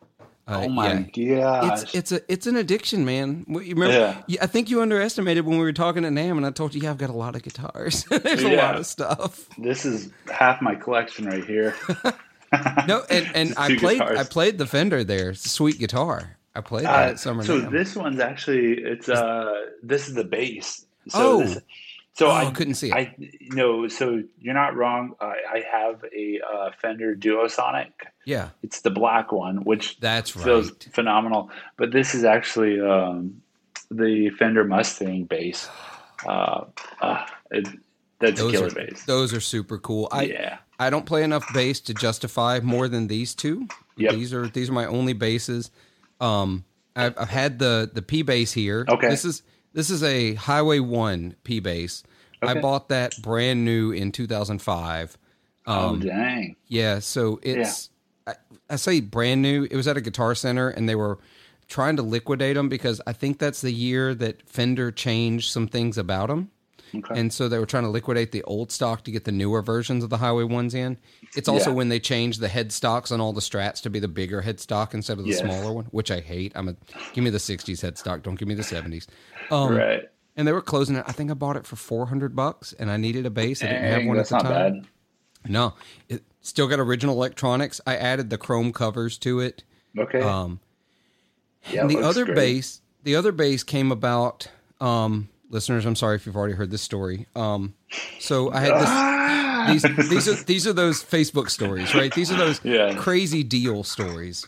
Uh, oh my yeah. gosh. It's it's a it's an addiction, man. You remember? Yeah. I think you underestimated when we were talking at NAMM, and I told you, yeah, I've got a lot of guitars. There's a Yeah. lot of stuff. This is half my collection right here. No, and, and Just I two played guitars. I played the Fender there. It's a sweet guitar. I played that Uh, at Summer so NAMM. this one's actually it's uh this is the bass. So Oh. this, so Oh, I I couldn't see it. I no, so you're not wrong. I, I have a uh, Fender Duosonic. Yeah, It's the black one, which that's feels right. phenomenal. But this is actually um, the Fender Mustang bass. Uh, uh, it, that's a Those killer are, bass. those are super cool. I yeah. I don't play enough bass to justify more than these two. Yep. These are these are my only basses. Um, I've, I've had the the P bass here. Okay. This is this is a Highway One P bass. I Okay. bought that brand new in two thousand five. oh Um, dang. yeah, so it's I, I say brand new. It was at a Guitar Center, and they were trying to liquidate them because I think that's the year that Fender changed some things about them. Okay. And so they were trying to liquidate the old stock to get the newer versions of the Highway Ones in. It's also Yeah. when they changed the headstocks on all the Strats to be the bigger headstock instead of the Yes. smaller one, which I hate. I'm a give me the sixties headstock, don't give me the seventies. Um, right. And they were closing it. I think I bought it for four hundred bucks, and I needed a bass. I didn't have Dang, one at that's the not time. bad. No, it still got original electronics. I added the chrome covers to it. Okay. Um, yeah, and it the looks other great. bass, the other bass came about. Um, listeners, I'm sorry if you've already heard this story. Um, so I had this. Ah! These these are these are those Facebook stories, right? These are those Yeah. crazy deal stories.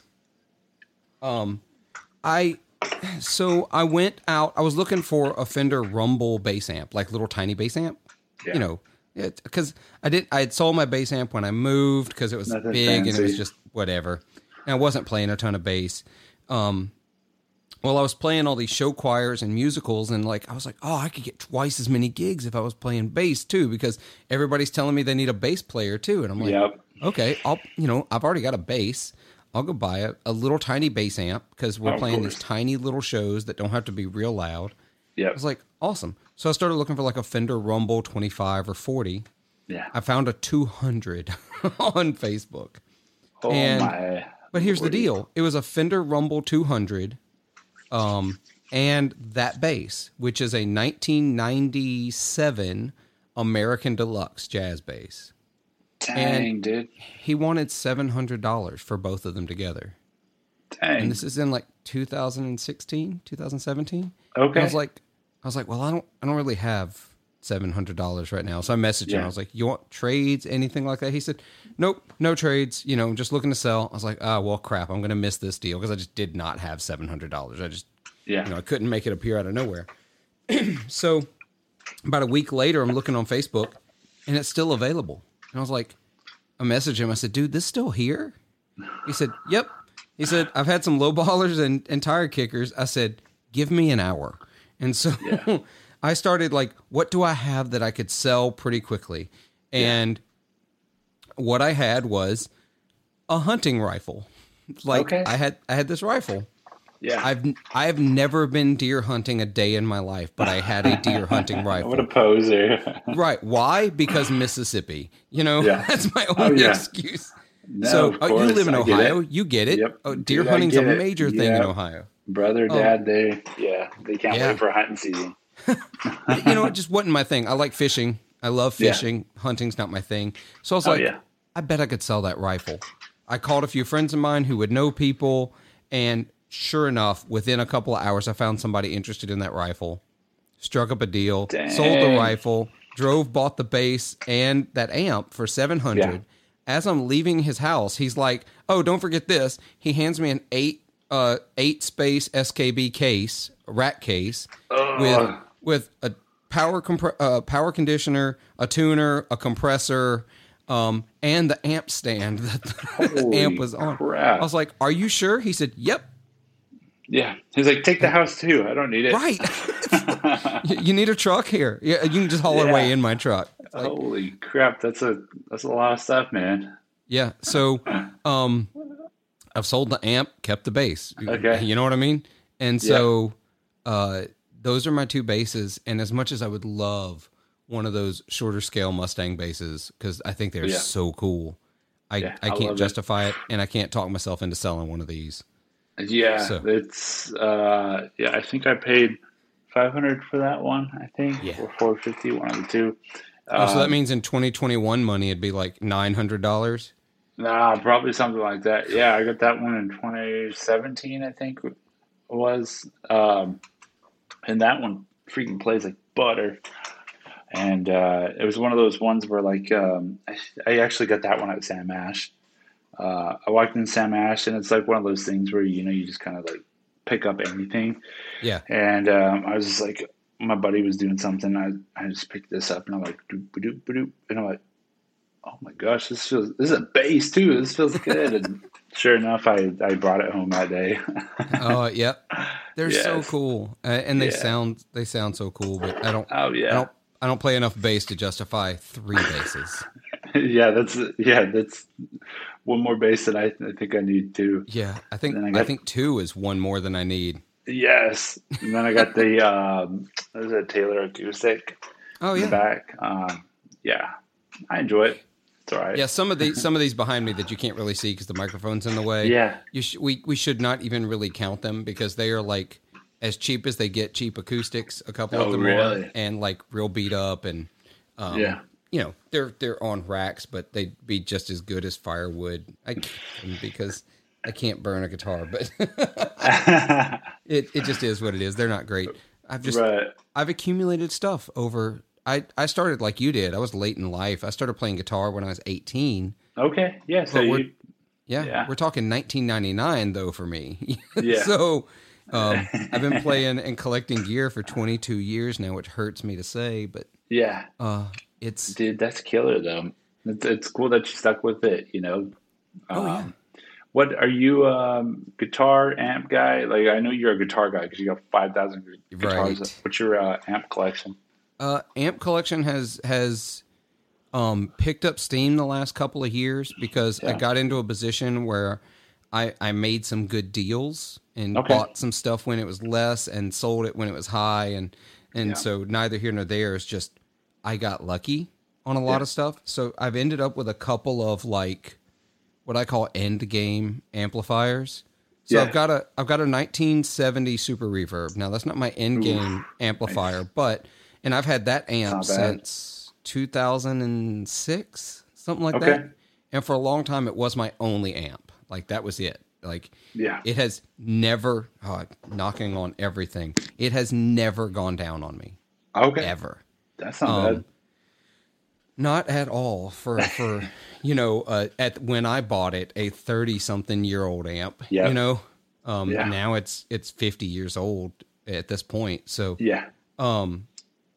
Um, I so I went out. I was looking for a Fender Rumble bass amp, like little tiny bass amp. Yeah. You know, because I did. I had sold my bass amp when I moved because it was Nothing big and it was fancy. just whatever. And I wasn't playing a ton of bass. Um, well, I was playing all these show choirs and musicals, and like I was like, oh, I could get twice as many gigs if I was playing bass too, because everybody's telling me they need a bass player too, and I'm like, Yep. okay, I'll you know I've already got a bass. I'll go buy a, a little tiny bass amp because we're Of playing course. these tiny little shows that don't have to be real loud. I Yep. was like, awesome. So I started looking for like a Fender Rumble twenty-five or forty. Yeah. I found a two hundred on Facebook. Oh and- my. But here's the lordy. deal. It was a Fender Rumble two hundred um, and that bass, which is a nineteen ninety-seven American Deluxe jazz bass. Dang, and- dude. He wanted seven hundred dollars for both of them together. Dang. And this is in like two thousand sixteen, two thousand seventeen. And Okay. I was like, I was like, well, I don't, I don't really have seven hundred dollars right now. So I messaged him. Yeah. I was like, you want trades, anything like that? He said, nope, no trades. You know, just looking to sell. I was like, ah, well, crap. I'm going to miss this deal because I just did not have seven hundred dollars. I just, yeah. you know, I couldn't make it appear out of nowhere. So about a week later, I'm looking on Facebook and it's still available. And I was like, I messaged him. I said, dude, this still here? He said, yep. He said, I've had some low ballers and, and tire kickers. I said, give me an hour. And so Yeah. I started like, what do I have that I could sell pretty quickly? And what I had was a hunting rifle. Like Okay. I had, I had this rifle. Yeah. I've I've never been deer hunting a day in my life, but I had a deer hunting rifle. What a poser. Right? Why? Because Mississippi. You know, Yeah. that's my Oh, only yeah. excuse. No, so of uh, you course, live in I get Ohio, it. you get it. Yep. Oh, deer Dude, I hunting's a get it. major thing in Yeah. Ohio. Brother, Oh. dad, they, yeah, they can't Yeah. wait for hunting season. You know, it just wasn't my thing. I like fishing. I love Yeah. fishing. Hunting's not my thing. So I was Oh, like, yeah. I bet I could sell that rifle. I called a few friends of mine who would know people, and sure enough, within a couple of hours, I found somebody interested in that rifle. Struck up a deal, Dang. sold the rifle, drove, bought the bass and that amp for seven hundred dollars. Yeah. As I'm leaving his house, he's like, "Oh, don't forget this." He hands me an eight uh eight space S K B case, a rack case, with Ugh. with a power compre- uh, power conditioner, a tuner, a compressor, um, and the amp stand that the Holy amp was on. crap. I was like, "Are you sure?" He said, "Yep." Yeah. He's like, take the house too. I don't need it. Right. you, you need a truck here. Yeah, you can just haul Yeah. it way in my truck. It's like, Holy crap. That's a, that's a lot of stuff, man. yeah. So, um, I've sold the amp, kept the bass. Okay. You know what I mean? And so, uh, those are my two basses. And as much as I would love one of those shorter scale Mustang basses, because I think they're Yeah. so cool, I, Yeah, I I can't love it. justify it. And I can't talk myself into selling one of these. Yeah, So it's uh, yeah. I think I paid five hundred for that one. I think Yeah. or four fifty, one of the two. oh, so that Um, means in twenty twenty-one money it'd be like nine hundred dollars. nah, probably something like that. Yeah, I got that one in twenty seventeen. I think it was, um, and that one freaking plays like butter. And uh, it was one of those ones where like um, I, I actually got that one at Sam Ash. Uh, I walked in Sam Ash, and it's like one of those things where you know you just kind of like pick up anything. Yeah. And um, I was just like, my buddy was doing something. I I just picked this up, and I'm like, doop doop doop, and I'm like, oh my gosh, this feels this is a bass too. This feels good. And sure enough, I I brought it home that day. Oh, yep. They're so Yes. cool, uh, and they Yeah. sound they sound so cool. But I don't Oh I yeah, don't I don't play enough bass to justify three basses. yeah. That's yeah. That's one more bass that I, I think I need too. Yeah, I think Then I I, got- think two is one more than I need. Yes. And then I got the um, what is it, Taylor acoustic Oh in the yeah, back. Um, yeah, I enjoy it. It's all right. yeah. Some of these some of these behind me that you can't really see because the microphone's in the way. Yeah. You sh- we we should not even really count them because they are like as cheap as they get. Cheap acoustics, a couple Oh, of them really? are, and like real beat up and um, Yeah. you know they're they're on racks, but they'd be just as good as firewood. I can't because I can't burn a guitar, but it it just is what it is. They're not great. I've just Right. I've accumulated stuff over. I I started like you did. I was late in life. I started playing guitar when I was eighteen. Okay. Yeah. So But we're- you. Yeah, Yeah. we're talking nineteen ninety-nine though for me. Yeah. So um, I've been playing and collecting gear for twenty-two years now, which hurts me to say, but Yeah, uh, it's dude, that's killer though. It's it's cool that you stuck with it. You know. Oh, yeah. Um, What are you, um, guitar amp guy? Like I know you're a guitar guy because you got five thousand guitars. Right. What's your uh, amp collection? uh, amp collection has has um, picked up steam the last couple of years because I Yeah. got into a position where I I made some good deals and Okay. bought some stuff when it was less and sold it when it was high, and and Yeah. so neither here nor there. It's just I got lucky on a lot Yeah. of stuff. So I've ended up with a couple of like what I call end game amplifiers. So Yeah. I've got a I've got a nineteen seventy Super Reverb. Now that's not my end game amplifier, but and I've had that amp Not bad. since two thousand six, something like Okay. that. And for a long time, it was my only amp. Like that was it. Like Yeah. it has never oh, knocking on everything. It has never gone down on me Okay. ever. That's not Um, bad. Not at all for for you know uh, at when I bought it a thirty something year old amp. Yep. You know, um, Yeah. now it's it's fifty years old at this point. So Yeah. um,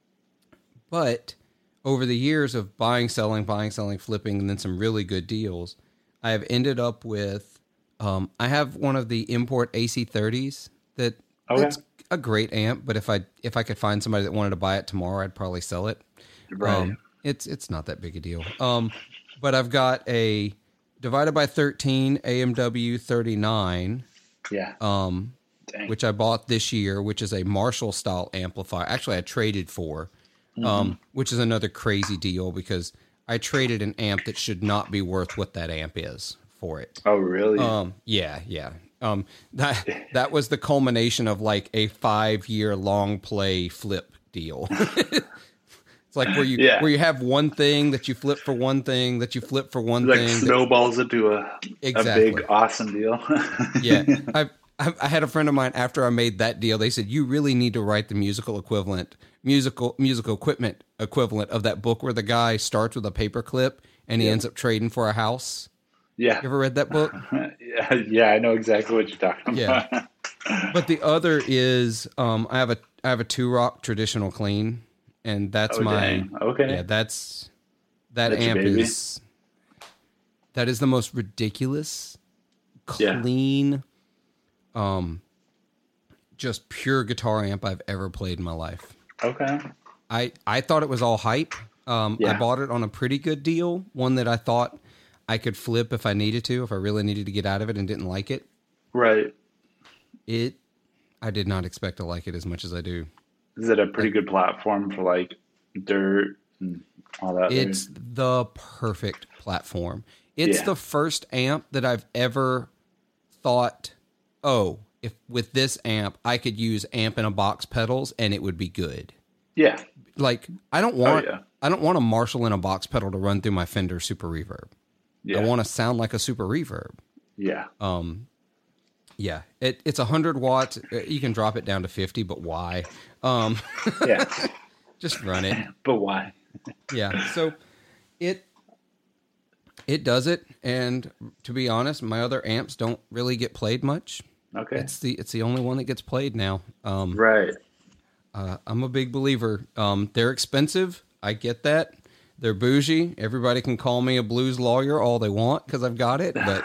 but over the years of buying, selling, buying, selling, flipping, and then some really good deals, I have ended up with. Um, I have one of the import A C thirties that Okay. that's a great amp. But if I if I could find somebody that wanted to buy it tomorrow, I'd probably sell it. Right. Um, it's it's not that big a deal. Um, but I've got a divided by thirteen A M W thirty-nine, yeah. um, Dang. which I bought this year, which is a Marshall style amplifier. Actually, I traded for, Mm-hmm. um, which is another crazy deal because I traded an amp that should not be worth what that amp is for it. Oh, really? Um, yeah, yeah. Um, that that was the culmination of like a five year long play flip deal. It's like where you Yeah. where you have one thing that you flip for one thing that you flip for one like thing. that- snowballs into a Exactly. a big awesome deal. yeah, I, I I had a friend of mine after I made that deal. They said you really need to write the musical equivalent, musical musical equipment equivalent of that book where the guy starts with a paper clip and he Yeah. ends up trading for a house. Yeah. You ever read that book? yeah. Yeah. I know exactly what you're talking Yeah. about. But the other is um, I have a I have a Two Rock traditional clean, and that's Oh, my dang. Okay. yeah that's that That's your amp baby? is that is the most ridiculous Yeah. clean um just pure guitar amp I've ever played in my life. Okay. I I thought it was all hype. Um, I Yeah. bought it on a pretty good deal, one that I thought I could flip if I needed to, if I really needed to get out of it and didn't like it. Right. It I did not expect to like it as much as I do. Is it a pretty good platform for like dirt and all that? It's the perfect platform. It's Yeah. the first amp that I've ever thought oh, if with this amp, I could use amp in a box pedals and it would be good. Yeah. Like I don't want, oh, yeah. I don't want a Marshall in a box pedal to run through my Fender Super Reverb. Yeah. I want to sound like a Super Reverb. Yeah. Um, yeah, it, it's a hundred watts. You can drop it down to fifty, but why? Um, yeah. Just run it. But why? Yeah. So it, it does it. And to be honest, my other amps don't really get played much. Okay. It's the, it's the only one that gets played now. Um, right. Uh, I'm a big believer. Um, they're expensive. I get that. They're bougie. Everybody can call me a blues lawyer all they want because I've got it. But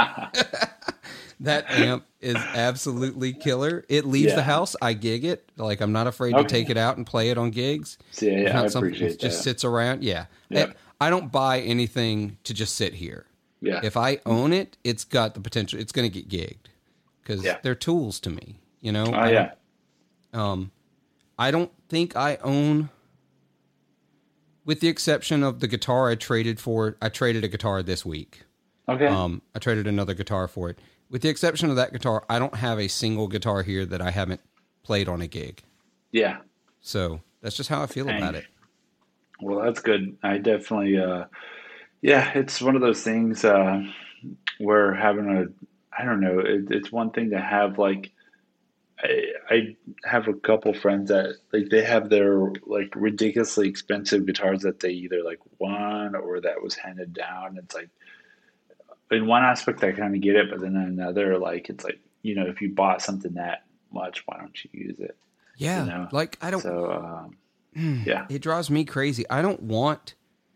that amp is absolutely killer. It leaves yeah. the house. I gig it. Like I'm not afraid okay. to take it out and play it on gigs. So, yeah, yeah, it's not I something appreciate that just that. sits around. Yeah. Yep. I, I don't buy anything to just sit here. Yeah. If I own it, it's got the potential. It's going to get gigged because yeah. they're tools to me. You know. Oh I yeah. Um, I don't think I own. With the exception of the guitar I traded for, I traded a guitar this week. Okay. Um, I traded another guitar for it. With the exception of that guitar, I don't have a single guitar here that I haven't played on a gig. Yeah. So that's just how I feel Dang. about it. Well, that's good. I definitely, uh, yeah, it's one of those things uh, where having a, I don't know, it, it's one thing to have like, I, I have a couple friends that like they have their like ridiculously expensive guitars that they either like won or that was handed down. It's like in one aspect I kind of get it, but then in another like it's like, you know, if you bought something that much, why don't you use it? Yeah, you know? like I don't. So um, yeah, it drives me crazy. I don't want.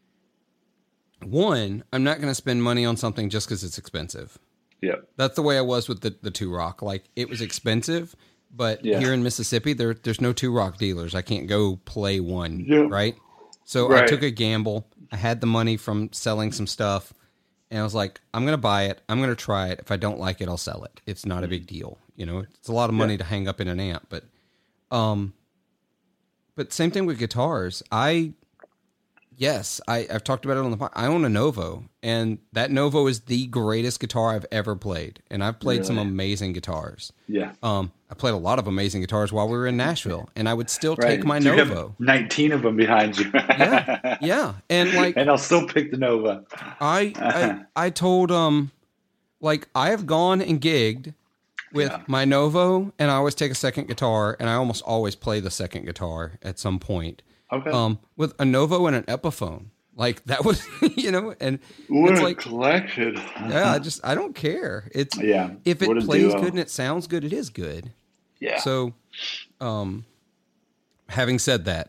One, I'm not going to spend money on something just because it's expensive. Yeah, that's the way I was with the the Two Rock. Like it was expensive. But yeah. here in Mississippi, there there's no Two Rock dealers. I can't go play one, yeah. right? So right. I took a gamble. I had the money from selling some stuff, and I was like, I'm going to buy it. I'm going to try it. If I don't like it, I'll sell it. It's not a big deal. You know, it's a lot of money yeah. to hang up in an amp. But, um, but same thing with guitars. I, yes, I, I've talked about it on the podcast. I own a Novo, and that Novo is the greatest guitar I've ever played. And I've played really? some amazing guitars. Yeah. Um, I played a lot of amazing guitars while we were in Nashville, and I would still right. take my you Novo. Have nineteen of them behind you. yeah, yeah, and like, and I'll still pick the Nova. I, I, I told um, like I have gone and gigged with yeah. my Novo, and I always take a second guitar, and I almost always play the second guitar at some point. Okay. Um, with a Novo and an Epiphone. Like that was, you know, and what it's a like collection. Yeah, I just I don't care. It's yeah. If it what plays good and it sounds good, it is good. Yeah. So, um, having said that,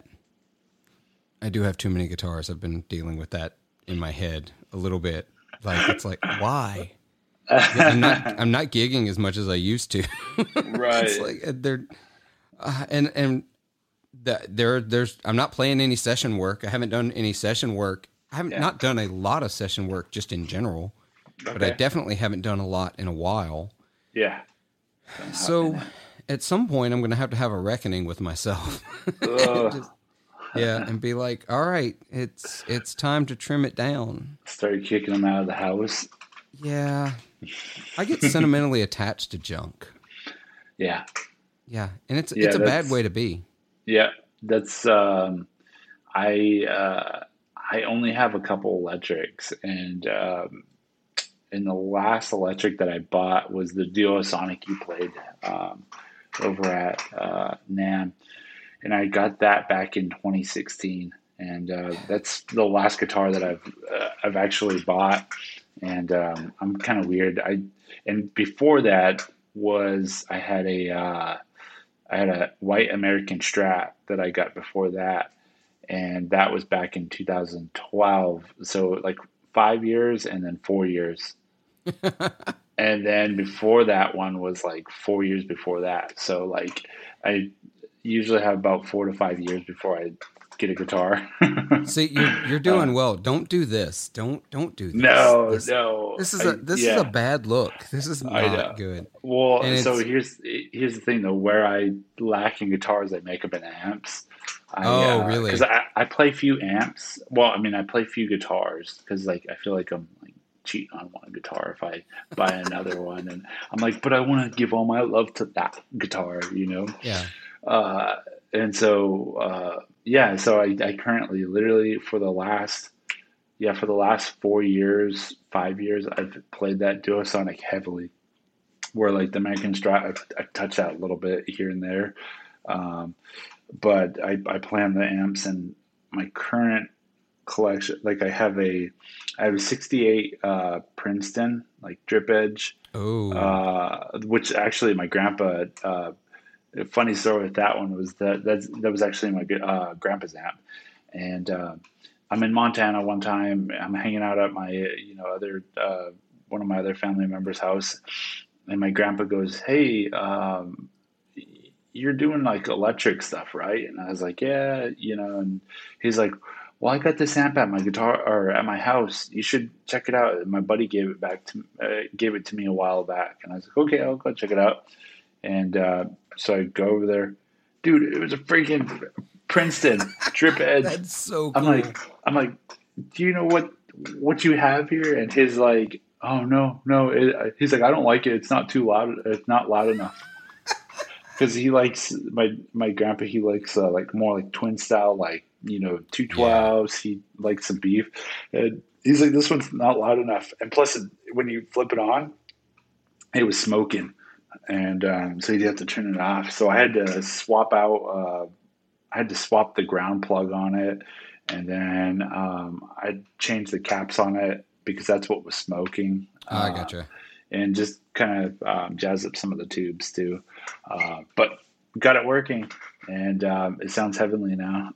I do have too many guitars. I've been dealing with that in my head a little bit. Like it's like why? I'm not I'm not gigging as much as I used to. Right. It's like they're uh, and and. That there, there's. I'm not playing any session work. I haven't done any session work. I haven't yeah. not done a lot of session work just in general, okay. but I definitely haven't done a lot in a while. Yeah. So, at some point, I'm going to have to have a reckoning with myself. and just, yeah, and be like, all right, it's it's time to trim it down. Start kicking them out of the house. Yeah, I get sentimentally attached to junk. Yeah. Yeah, and it's yeah, it's a bad way to be. Yeah, that's um, I uh, I only have a couple electrics, and um, and the last electric that I bought was the Duosonic you played um, over at uh, NAMM, and I got that back in twenty sixteen, and uh, that's the last guitar that I've uh, I've actually bought, and um, I'm kind of weird. I and before that was I had a uh, I had a white American Strat that I got before that, and that was back in two thousand twelve. So like five years and then four years. And then before that one was like four years before that. So like I usually have about four to five years before I get a guitar. See, you're, you're doing uh, well. Don't do this. Don't don't do this. No, this, no. This is a this I, yeah. is a bad look. This is not good. Well, and so here's here's the thing though. Where I lack in guitars, I make up in amps. I, oh, uh, really? Because I, I play few amps. Well, I mean, I play few guitars because like I feel like I'm like cheat on one guitar if I buy another one. And I'm like, but I want to give all my love to that guitar, you know? Yeah. Uh, and so, uh, yeah, so I, I currently literally for the last, yeah, for the last four years, five years, I've played that Duosonic heavily, where like the American Strat, I've, I've touched that a little bit here and there. Um, but I, I play on the amps, and my current collection, like I have a, I have a sixty-eight uh, Princeton, like drip edge, Oh, uh, which actually my grandpa, uh, a funny story with that one was that that's, that was actually my uh, grandpa's amp. And uh, I'm in Montana one time. I'm hanging out at my, you know, other, uh, one of my other family members' house. And my grandpa goes, hey, um, you're doing like electric stuff, right? And I was like, yeah, you know, and he's like, well, I got this amp at my guitar or at my house. You should check it out. And my buddy gave it back to, uh, gave it to me a while back. And I was like, okay, I'll go check it out. And uh, so I go over there, dude, it was a freaking Princeton drip edge. that's so cool. I'm like, I'm like, do you know what, what you have here? And his like, oh no, no. It, he's like, I don't like it. It's not too loud. It's not loud enough. Cause he likes my, my grandpa, he likes uh, like more like twin style, like, you know, two twelves. Yeah. He likes some beef. And he's like, this one's not loud enough. And plus when you flip it on, it was smoking. And um, so you'd have to turn it off. So I had to swap out, uh, I had to swap the ground plug on it. And then um, I changed the caps on it because that's what was smoking. Oh, I gotcha. Uh, and just kind of um, jazz up some of the tubes too. Uh, but got it working, and um, it sounds heavenly now.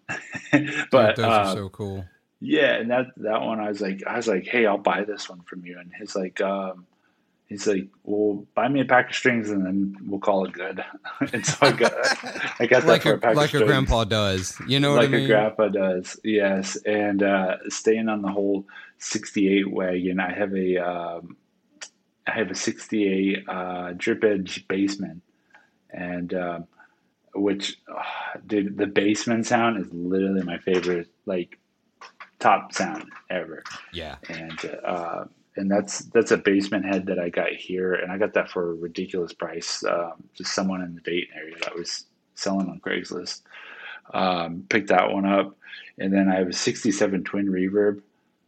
But those uh, are so cool. Yeah, and that that one I was like, I was like, hey, I'll buy this one from you. And he's like, um, he's like, well, buy me a pack of strings, and then we'll call it good. And so I got, I got that like for a, a pack like of strings. a grandpa does. You know what like I mean? a grandpa does, yes. And uh, staying on the whole sixty-eight wagon, I have a, um, I have a sixty-eight uh, drip edge Bassman, and um, which, oh, dude, the Bassman sound is literally my favorite, like top sound ever. Yeah. And uh, and that's that's a Bassman head that I got here, and I got that for a ridiculous price. Um, just someone in the Dayton area that was selling on Craigslist. Um, picked that one up, and then I have a sixty-seven Twin Reverb,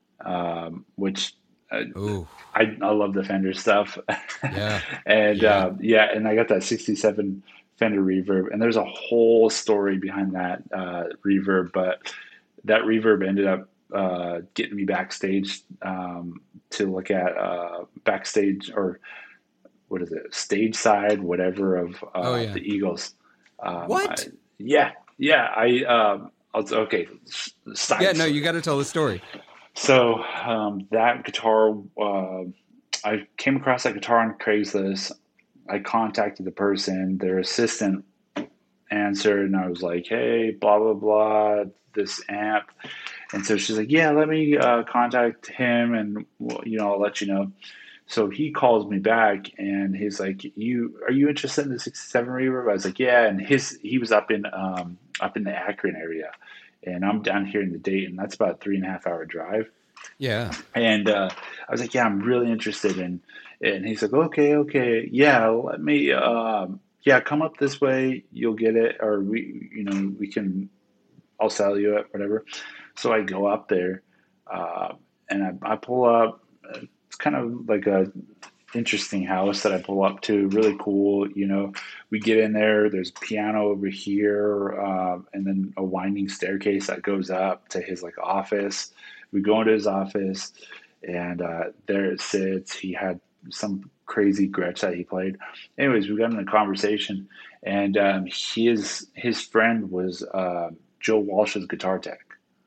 um, which. Uh, I I love the Fender stuff. Yeah. and yeah. Uh, yeah, and I got that sixty-seven Fender reverb, and there's a whole story behind that uh, reverb, but that reverb ended up uh, getting me backstage um, to look at uh, backstage or what is it, stage side, whatever of uh, oh, yeah. the Eagles. Um, what? I, yeah, yeah. I um, I'll, okay. Side yeah, no, you got to tell the story. So um, that guitar, uh, I came across that guitar on Craigslist. I contacted the person, their assistant answered, and I was like, hey, blah, blah, blah, this amp. And so she's like, yeah, let me uh, contact him and, you know, I'll let you know. So he calls me back and he's like, "You are you interested in the sixty-seven reverb?" I was like, yeah. And his he was up in um, up in the Akron area. And I'm down here in the Dayton. That's about a three and a half hour drive. Yeah. And uh, I was like, yeah, I'm really interested in. And he's like, okay, okay, yeah, let me, um, yeah, come up this way, you'll get it, or we, you know, we can, I'll sell you it, whatever. So I go up there, uh, and I, I pull up. It's kind of like a interesting house that I pull up to, really cool. You know, we get in there, there's a piano over here, uh, and then a winding staircase that goes up to his like office. We go into his office, and uh, there it sits. He had some crazy Gretsch that he played. Anyways, we got in a conversation, and um, his his friend was uh, Joe Walsh's guitar tech,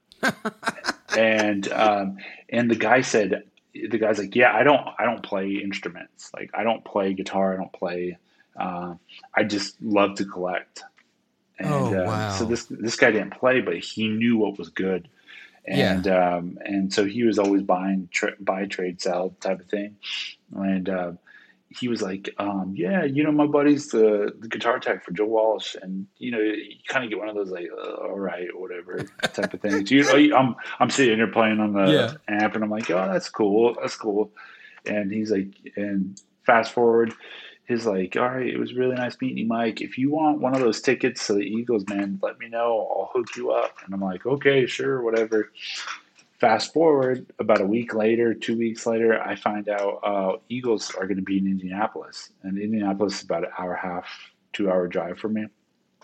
and um, and the guy said, the guy's like, yeah, I don't I don't play instruments. Like I don't play guitar. I don't play. Uh, I just love to collect. And oh, uh, wow. so this this guy didn't play, but he knew what was good. And yeah. um, and so he was always buying tra- buy trade sell type of thing, and uh, he was like, um, yeah, you know, my buddy's the, the guitar tech for Joe Walsh. And, you know, you kind of get one of those like, uh, all right, whatever type of things. You know, I'm, I'm sitting here playing on the Yeah. amp and I'm like, oh, that's cool. That's cool. And he's like, and fast forward, he's like, all right, it was really nice meeting you, Mike. If you want one of those tickets to the Eagles, man, let me know. I'll hook you up. And I'm like, okay, sure, whatever. Fast forward about a week later, two weeks later, I find out uh, Eagles are going to be in Indianapolis. And Indianapolis is about an hour and a half, two hour drive for me.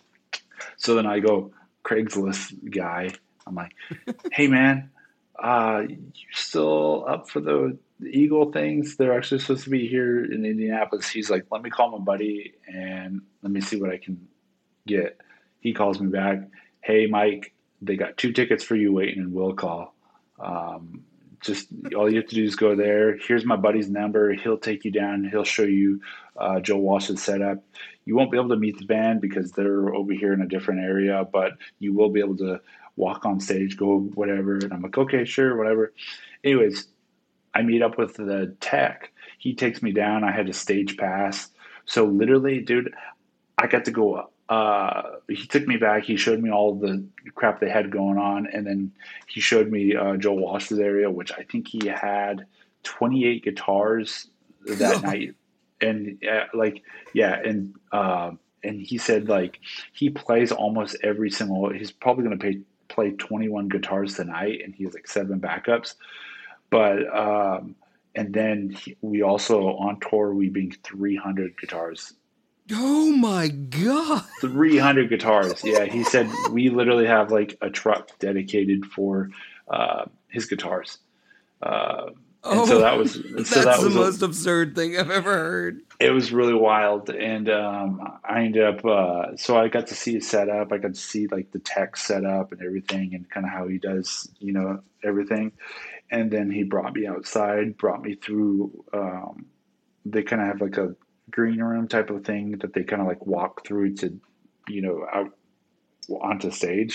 So then I go, Craigslist guy. I'm like, hey, man, uh, you still up for the Eagle things? They're actually supposed to be here in Indianapolis. He's like, let me call my buddy and let me see what I can get. He calls me back. Hey, Mike, they got two tickets for you waiting in will call. Um, just all you have to do is go there. Here's my buddy's number. He'll take you down. He'll show you uh, Joe Walsh's setup. You won't be able to meet the band because they're over here in a different area, but you will be able to walk on stage, go whatever. And I'm like, okay, sure, whatever. Anyways, I meet up with the tech. He takes me down. I had a stage pass. So literally, dude, I got to go up. Uh, he took me back. He showed me all the crap they had going on. And then he showed me uh, Joe Walsh's area, which I think he had twenty-eight guitars that night. And uh, like, yeah. And, uh, and he said like, he plays almost every single, he's probably going to play, play twenty-one guitars tonight. And he has like seven backups. But, um, and then he, we also on tour, we bring three hundred guitars. Oh my God. three hundred guitars. Yeah. He said we literally have like a truck dedicated for uh, his guitars. Uh, and oh, so that was, so that's that the was most a, absurd thing I've ever heard. it was really wild. And um, I ended up, uh, so I got to see his setup. I got to see like the tech setup and everything and kind of how he does, you know, everything. And then he brought me outside, brought me through, um, they kind of have like a green room type of thing that they kind of like walk through to, you know, out onto stage.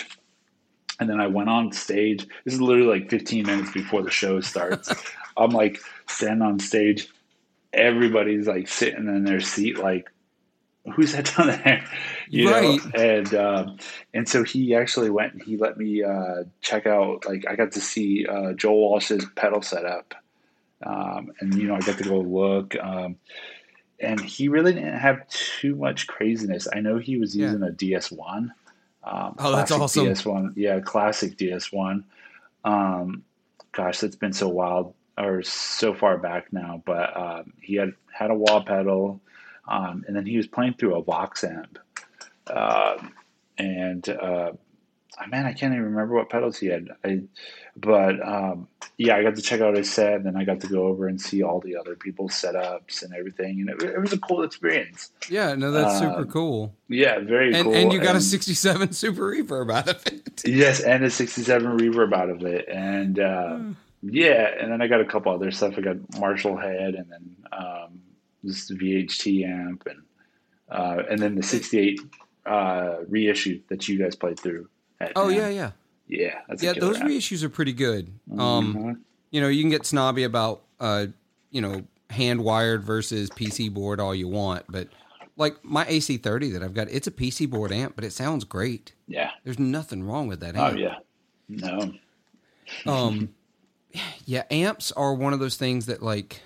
And then I went on stage. This is literally like fifteen minutes before the show starts. I'm like standing on stage. Everybody's like sitting in their seat, like, who's that down there? You right. know? And, um, and so he actually went and he let me uh, check out, like, I got to see uh, Joe Walsh's pedal setup. Um, and, you know, I got to go look. Um, And he really didn't have too much craziness. I know he was using yeah. a D S one. Um, oh, that's awesome. D S one. Yeah, classic D S one. Um, gosh, that's been so wild or so far back now. But um, he had, had a wah pedal. Um, and then he was playing through a Vox amp. Uh, and, uh, man, I can't even remember what pedals he had. I, but, um, yeah, I got to check out his set, and then I got to go over and see all the other people's setups and everything. And it, it was a cool experience. Yeah, no, that's uh, super cool. Yeah, very and, cool. And you got and, a sixty-seven Super Reverb out of it. Yes, and a sixty-seven Reverb out of it. And, uh, yeah, and then I got a couple other stuff. I got Marshall Head, and then um, this V H T amp, and uh, and then the sixty-eight uh, reissue that you guys played through. Oh, yeah, yeah. Yeah, that's yeah. A those app. reissues are pretty good. Mm-hmm. Um, you know, you can get snobby about, uh, you know, hand wired versus P C board all you want, but like my A C thirty that I've got, it's a P C board amp, but it sounds great. Yeah, there's nothing wrong with that amp. Oh yeah, no. um, yeah, amps are one of those things that like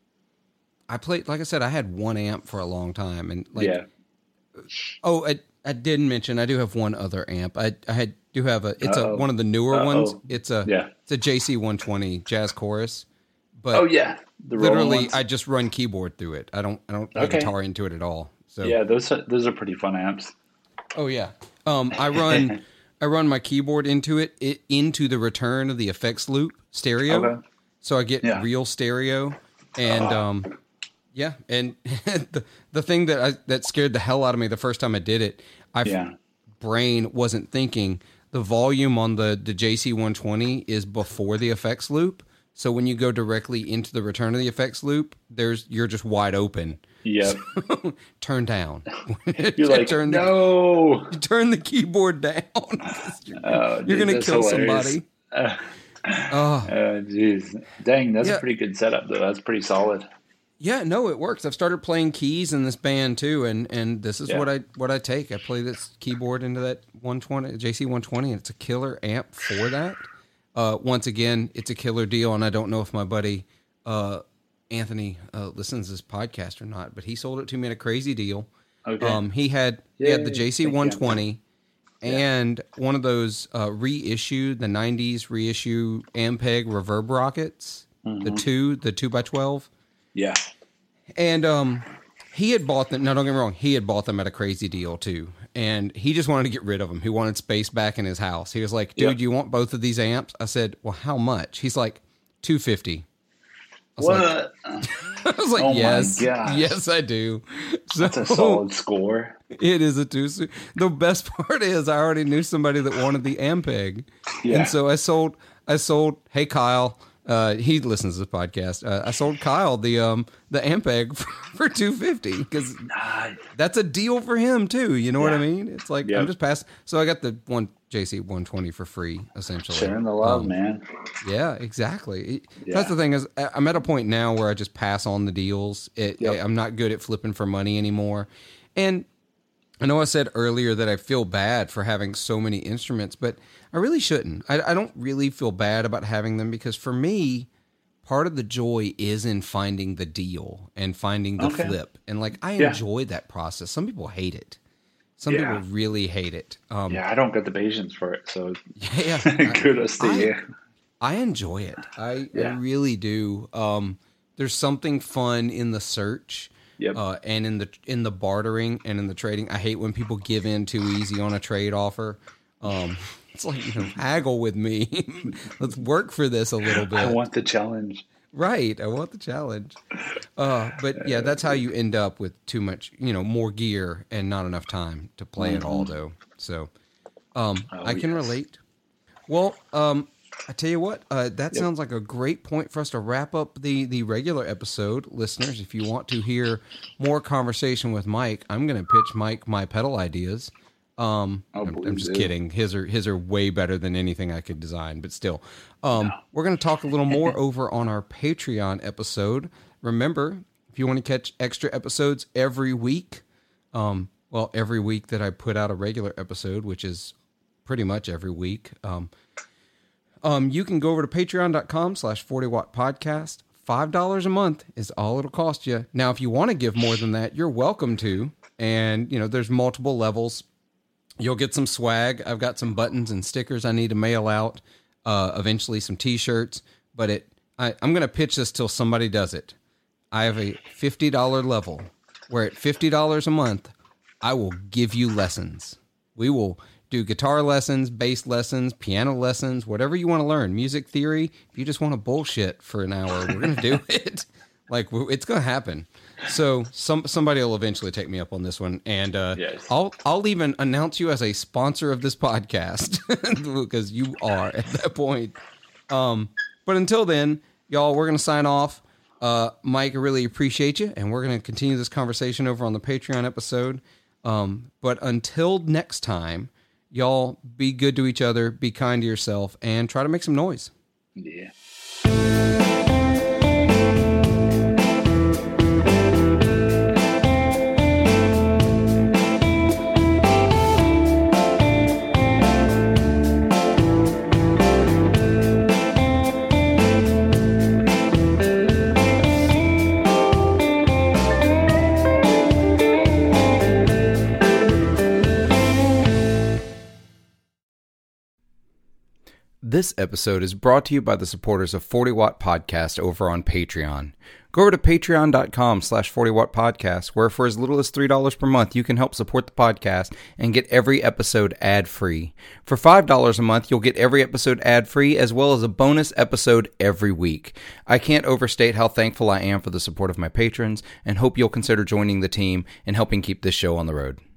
I played. Like I said, I had one amp for a long time, and like, yeah. Oh, I, I didn't mention I do have one other amp. I I had do have a it's Uh-oh. a one of the newer Uh-oh. ones. It's a yeah. it's a J C one twenty Jazz Chorus. But oh yeah, the literally ones. I just run keyboard through it. I don't I don't play Okay. guitar into it at all. So yeah, those are, those are pretty fun amps. Oh yeah. Um, I run I run my keyboard into it, it into the return of the effects loop stereo. Okay. So I get Yeah. real stereo, and um, yeah, and the the thing that I, that scared the hell out of me the first time I did it, my Yeah. brain wasn't thinking. The volume on the the J C one twenty is before the effects loop, so when you go directly into the return of the effects loop, there's you're just wide open. Yep. So, turn down. You're like, turn the, no. you turn the keyboard down. You're, Oh, you're dude, gonna that's kill hilarious. somebody. Uh, Oh. oh, jeez. Dang, that's Yeah. a pretty good setup, though. That's pretty solid. Yeah, no, it works. I've started playing keys in this band too, and, and this is Yeah. what I what I take. I play this keyboard into that one twenty J C one twenty, and it's a killer amp for that. Uh, once again, it's a killer deal, and I don't know if my buddy uh, Anthony uh, listens to this podcast or not, but he sold it to me at a crazy deal. Okay. Um, he had he had the Yay. J C Thank you, one twenty and one of those uh, reissued the nineties reissue Ampeg reverb rockets, the two the two by twelve. Yeah. And um, he had bought them. No, don't get me wrong. He had bought them at a crazy deal too, and he just wanted to get rid of them. He wanted space back in his house. He was like, "Dude, Yep. you want both of these amps?" I said, "Well, how much?" He's like, two fifty. I was like, What? I was like, Oh my "Yes, gosh. yes, I do." So That's a solid score. it is a two. The best part is I already knew somebody that wanted the Ampeg, Yeah. and so I sold. I sold. Hey, Kyle. Uh, he listens to this podcast. Uh, I sold Kyle the um the Ampeg for, for two fifty because Ah, that's a deal for him too. You know what I Yeah. mean? It's like Yep. I'm just passing. So I got the one J C one twenty for free essentially. sharing the love, Um, man. Yeah, exactly. Yeah. That's the thing is I- I'm at a point now where I just pass on the deals. It, Yep. I'm not good at flipping for money anymore. And I know I said earlier that I feel bad for having so many instruments, but I really shouldn't. I, I don't really feel bad about having them because for me, part of the joy is in finding the deal and finding the Okay. flip. And like I Yeah. enjoy that process. Some people hate it. Some Yeah. people really hate it. Um, Yeah, I don't get the patience for it, so yeah, I- kudos to I- you. I enjoy it. I, I Yeah. really do. Um, there's something fun in the search, Yep. uh, and in the in the bartering and in the trading. I hate when people give in too easy on a trade offer. Um, it's like, you know, haggle with me. Let's work for this a little bit. I want the challenge. Right. I want the challenge. Uh, but yeah, that's how you end up with too much, you know, more gear and not enough time to play it all though. So, um, Oh, I can yes. relate. Well, um, I tell you what, uh, that sounds like a great point for us to wrap up the, the regular episode. Listeners, if you want to hear more conversation with Mike, I'm going to pitch Mike my pedal ideas. Um, Oh, I'm, I'm please just do. kidding. His are his are way better than anything I could design, but still, um, we're going to talk a little more over on our Patreon episode. Remember, if you want to catch extra episodes every week, um, well, every week that I put out a regular episode, which is pretty much every week, um, um, you can go over to patreon.com slash 40 watt podcast. five dollars a month is all it'll cost you. Now, if you want to give more than that, you're welcome to. And, you know, there's multiple levels. You'll get some swag. I've got some buttons and stickers I need to mail out. Uh, eventually some t-shirts, but it, I, I'm going to pitch this till somebody does it. I have a fifty dollars level where at fifty dollars a month, I will give you lessons. We will do guitar lessons, bass lessons, piano lessons, whatever you want to learn, music theory. If you just want to bullshit for an hour, we're going to do it. Like, it's going to happen. So some somebody will eventually take me up on this one, and uh, Yes. I'll I'll even announce you as a sponsor of this podcast because you are at that point. Um, but until then, y'all, we're gonna sign off. Uh, Mike, I really appreciate you, and we're gonna continue this conversation over on the Patreon episode. Um, but until next time, y'all be good to each other, be kind to yourself, and try to make some noise. Yeah. This episode is brought to you by the supporters of forty watt Podcast over on Patreon. Go over to patreon.com slash 40watt podcast, where for as little as three dollars per month, you can help support the podcast and get every episode ad-free. For five dollars a month, you'll get every episode ad-free, as well as a bonus episode every week. I can't overstate how thankful I am for the support of my patrons, and hope you'll consider joining the team and helping keep this show on the road.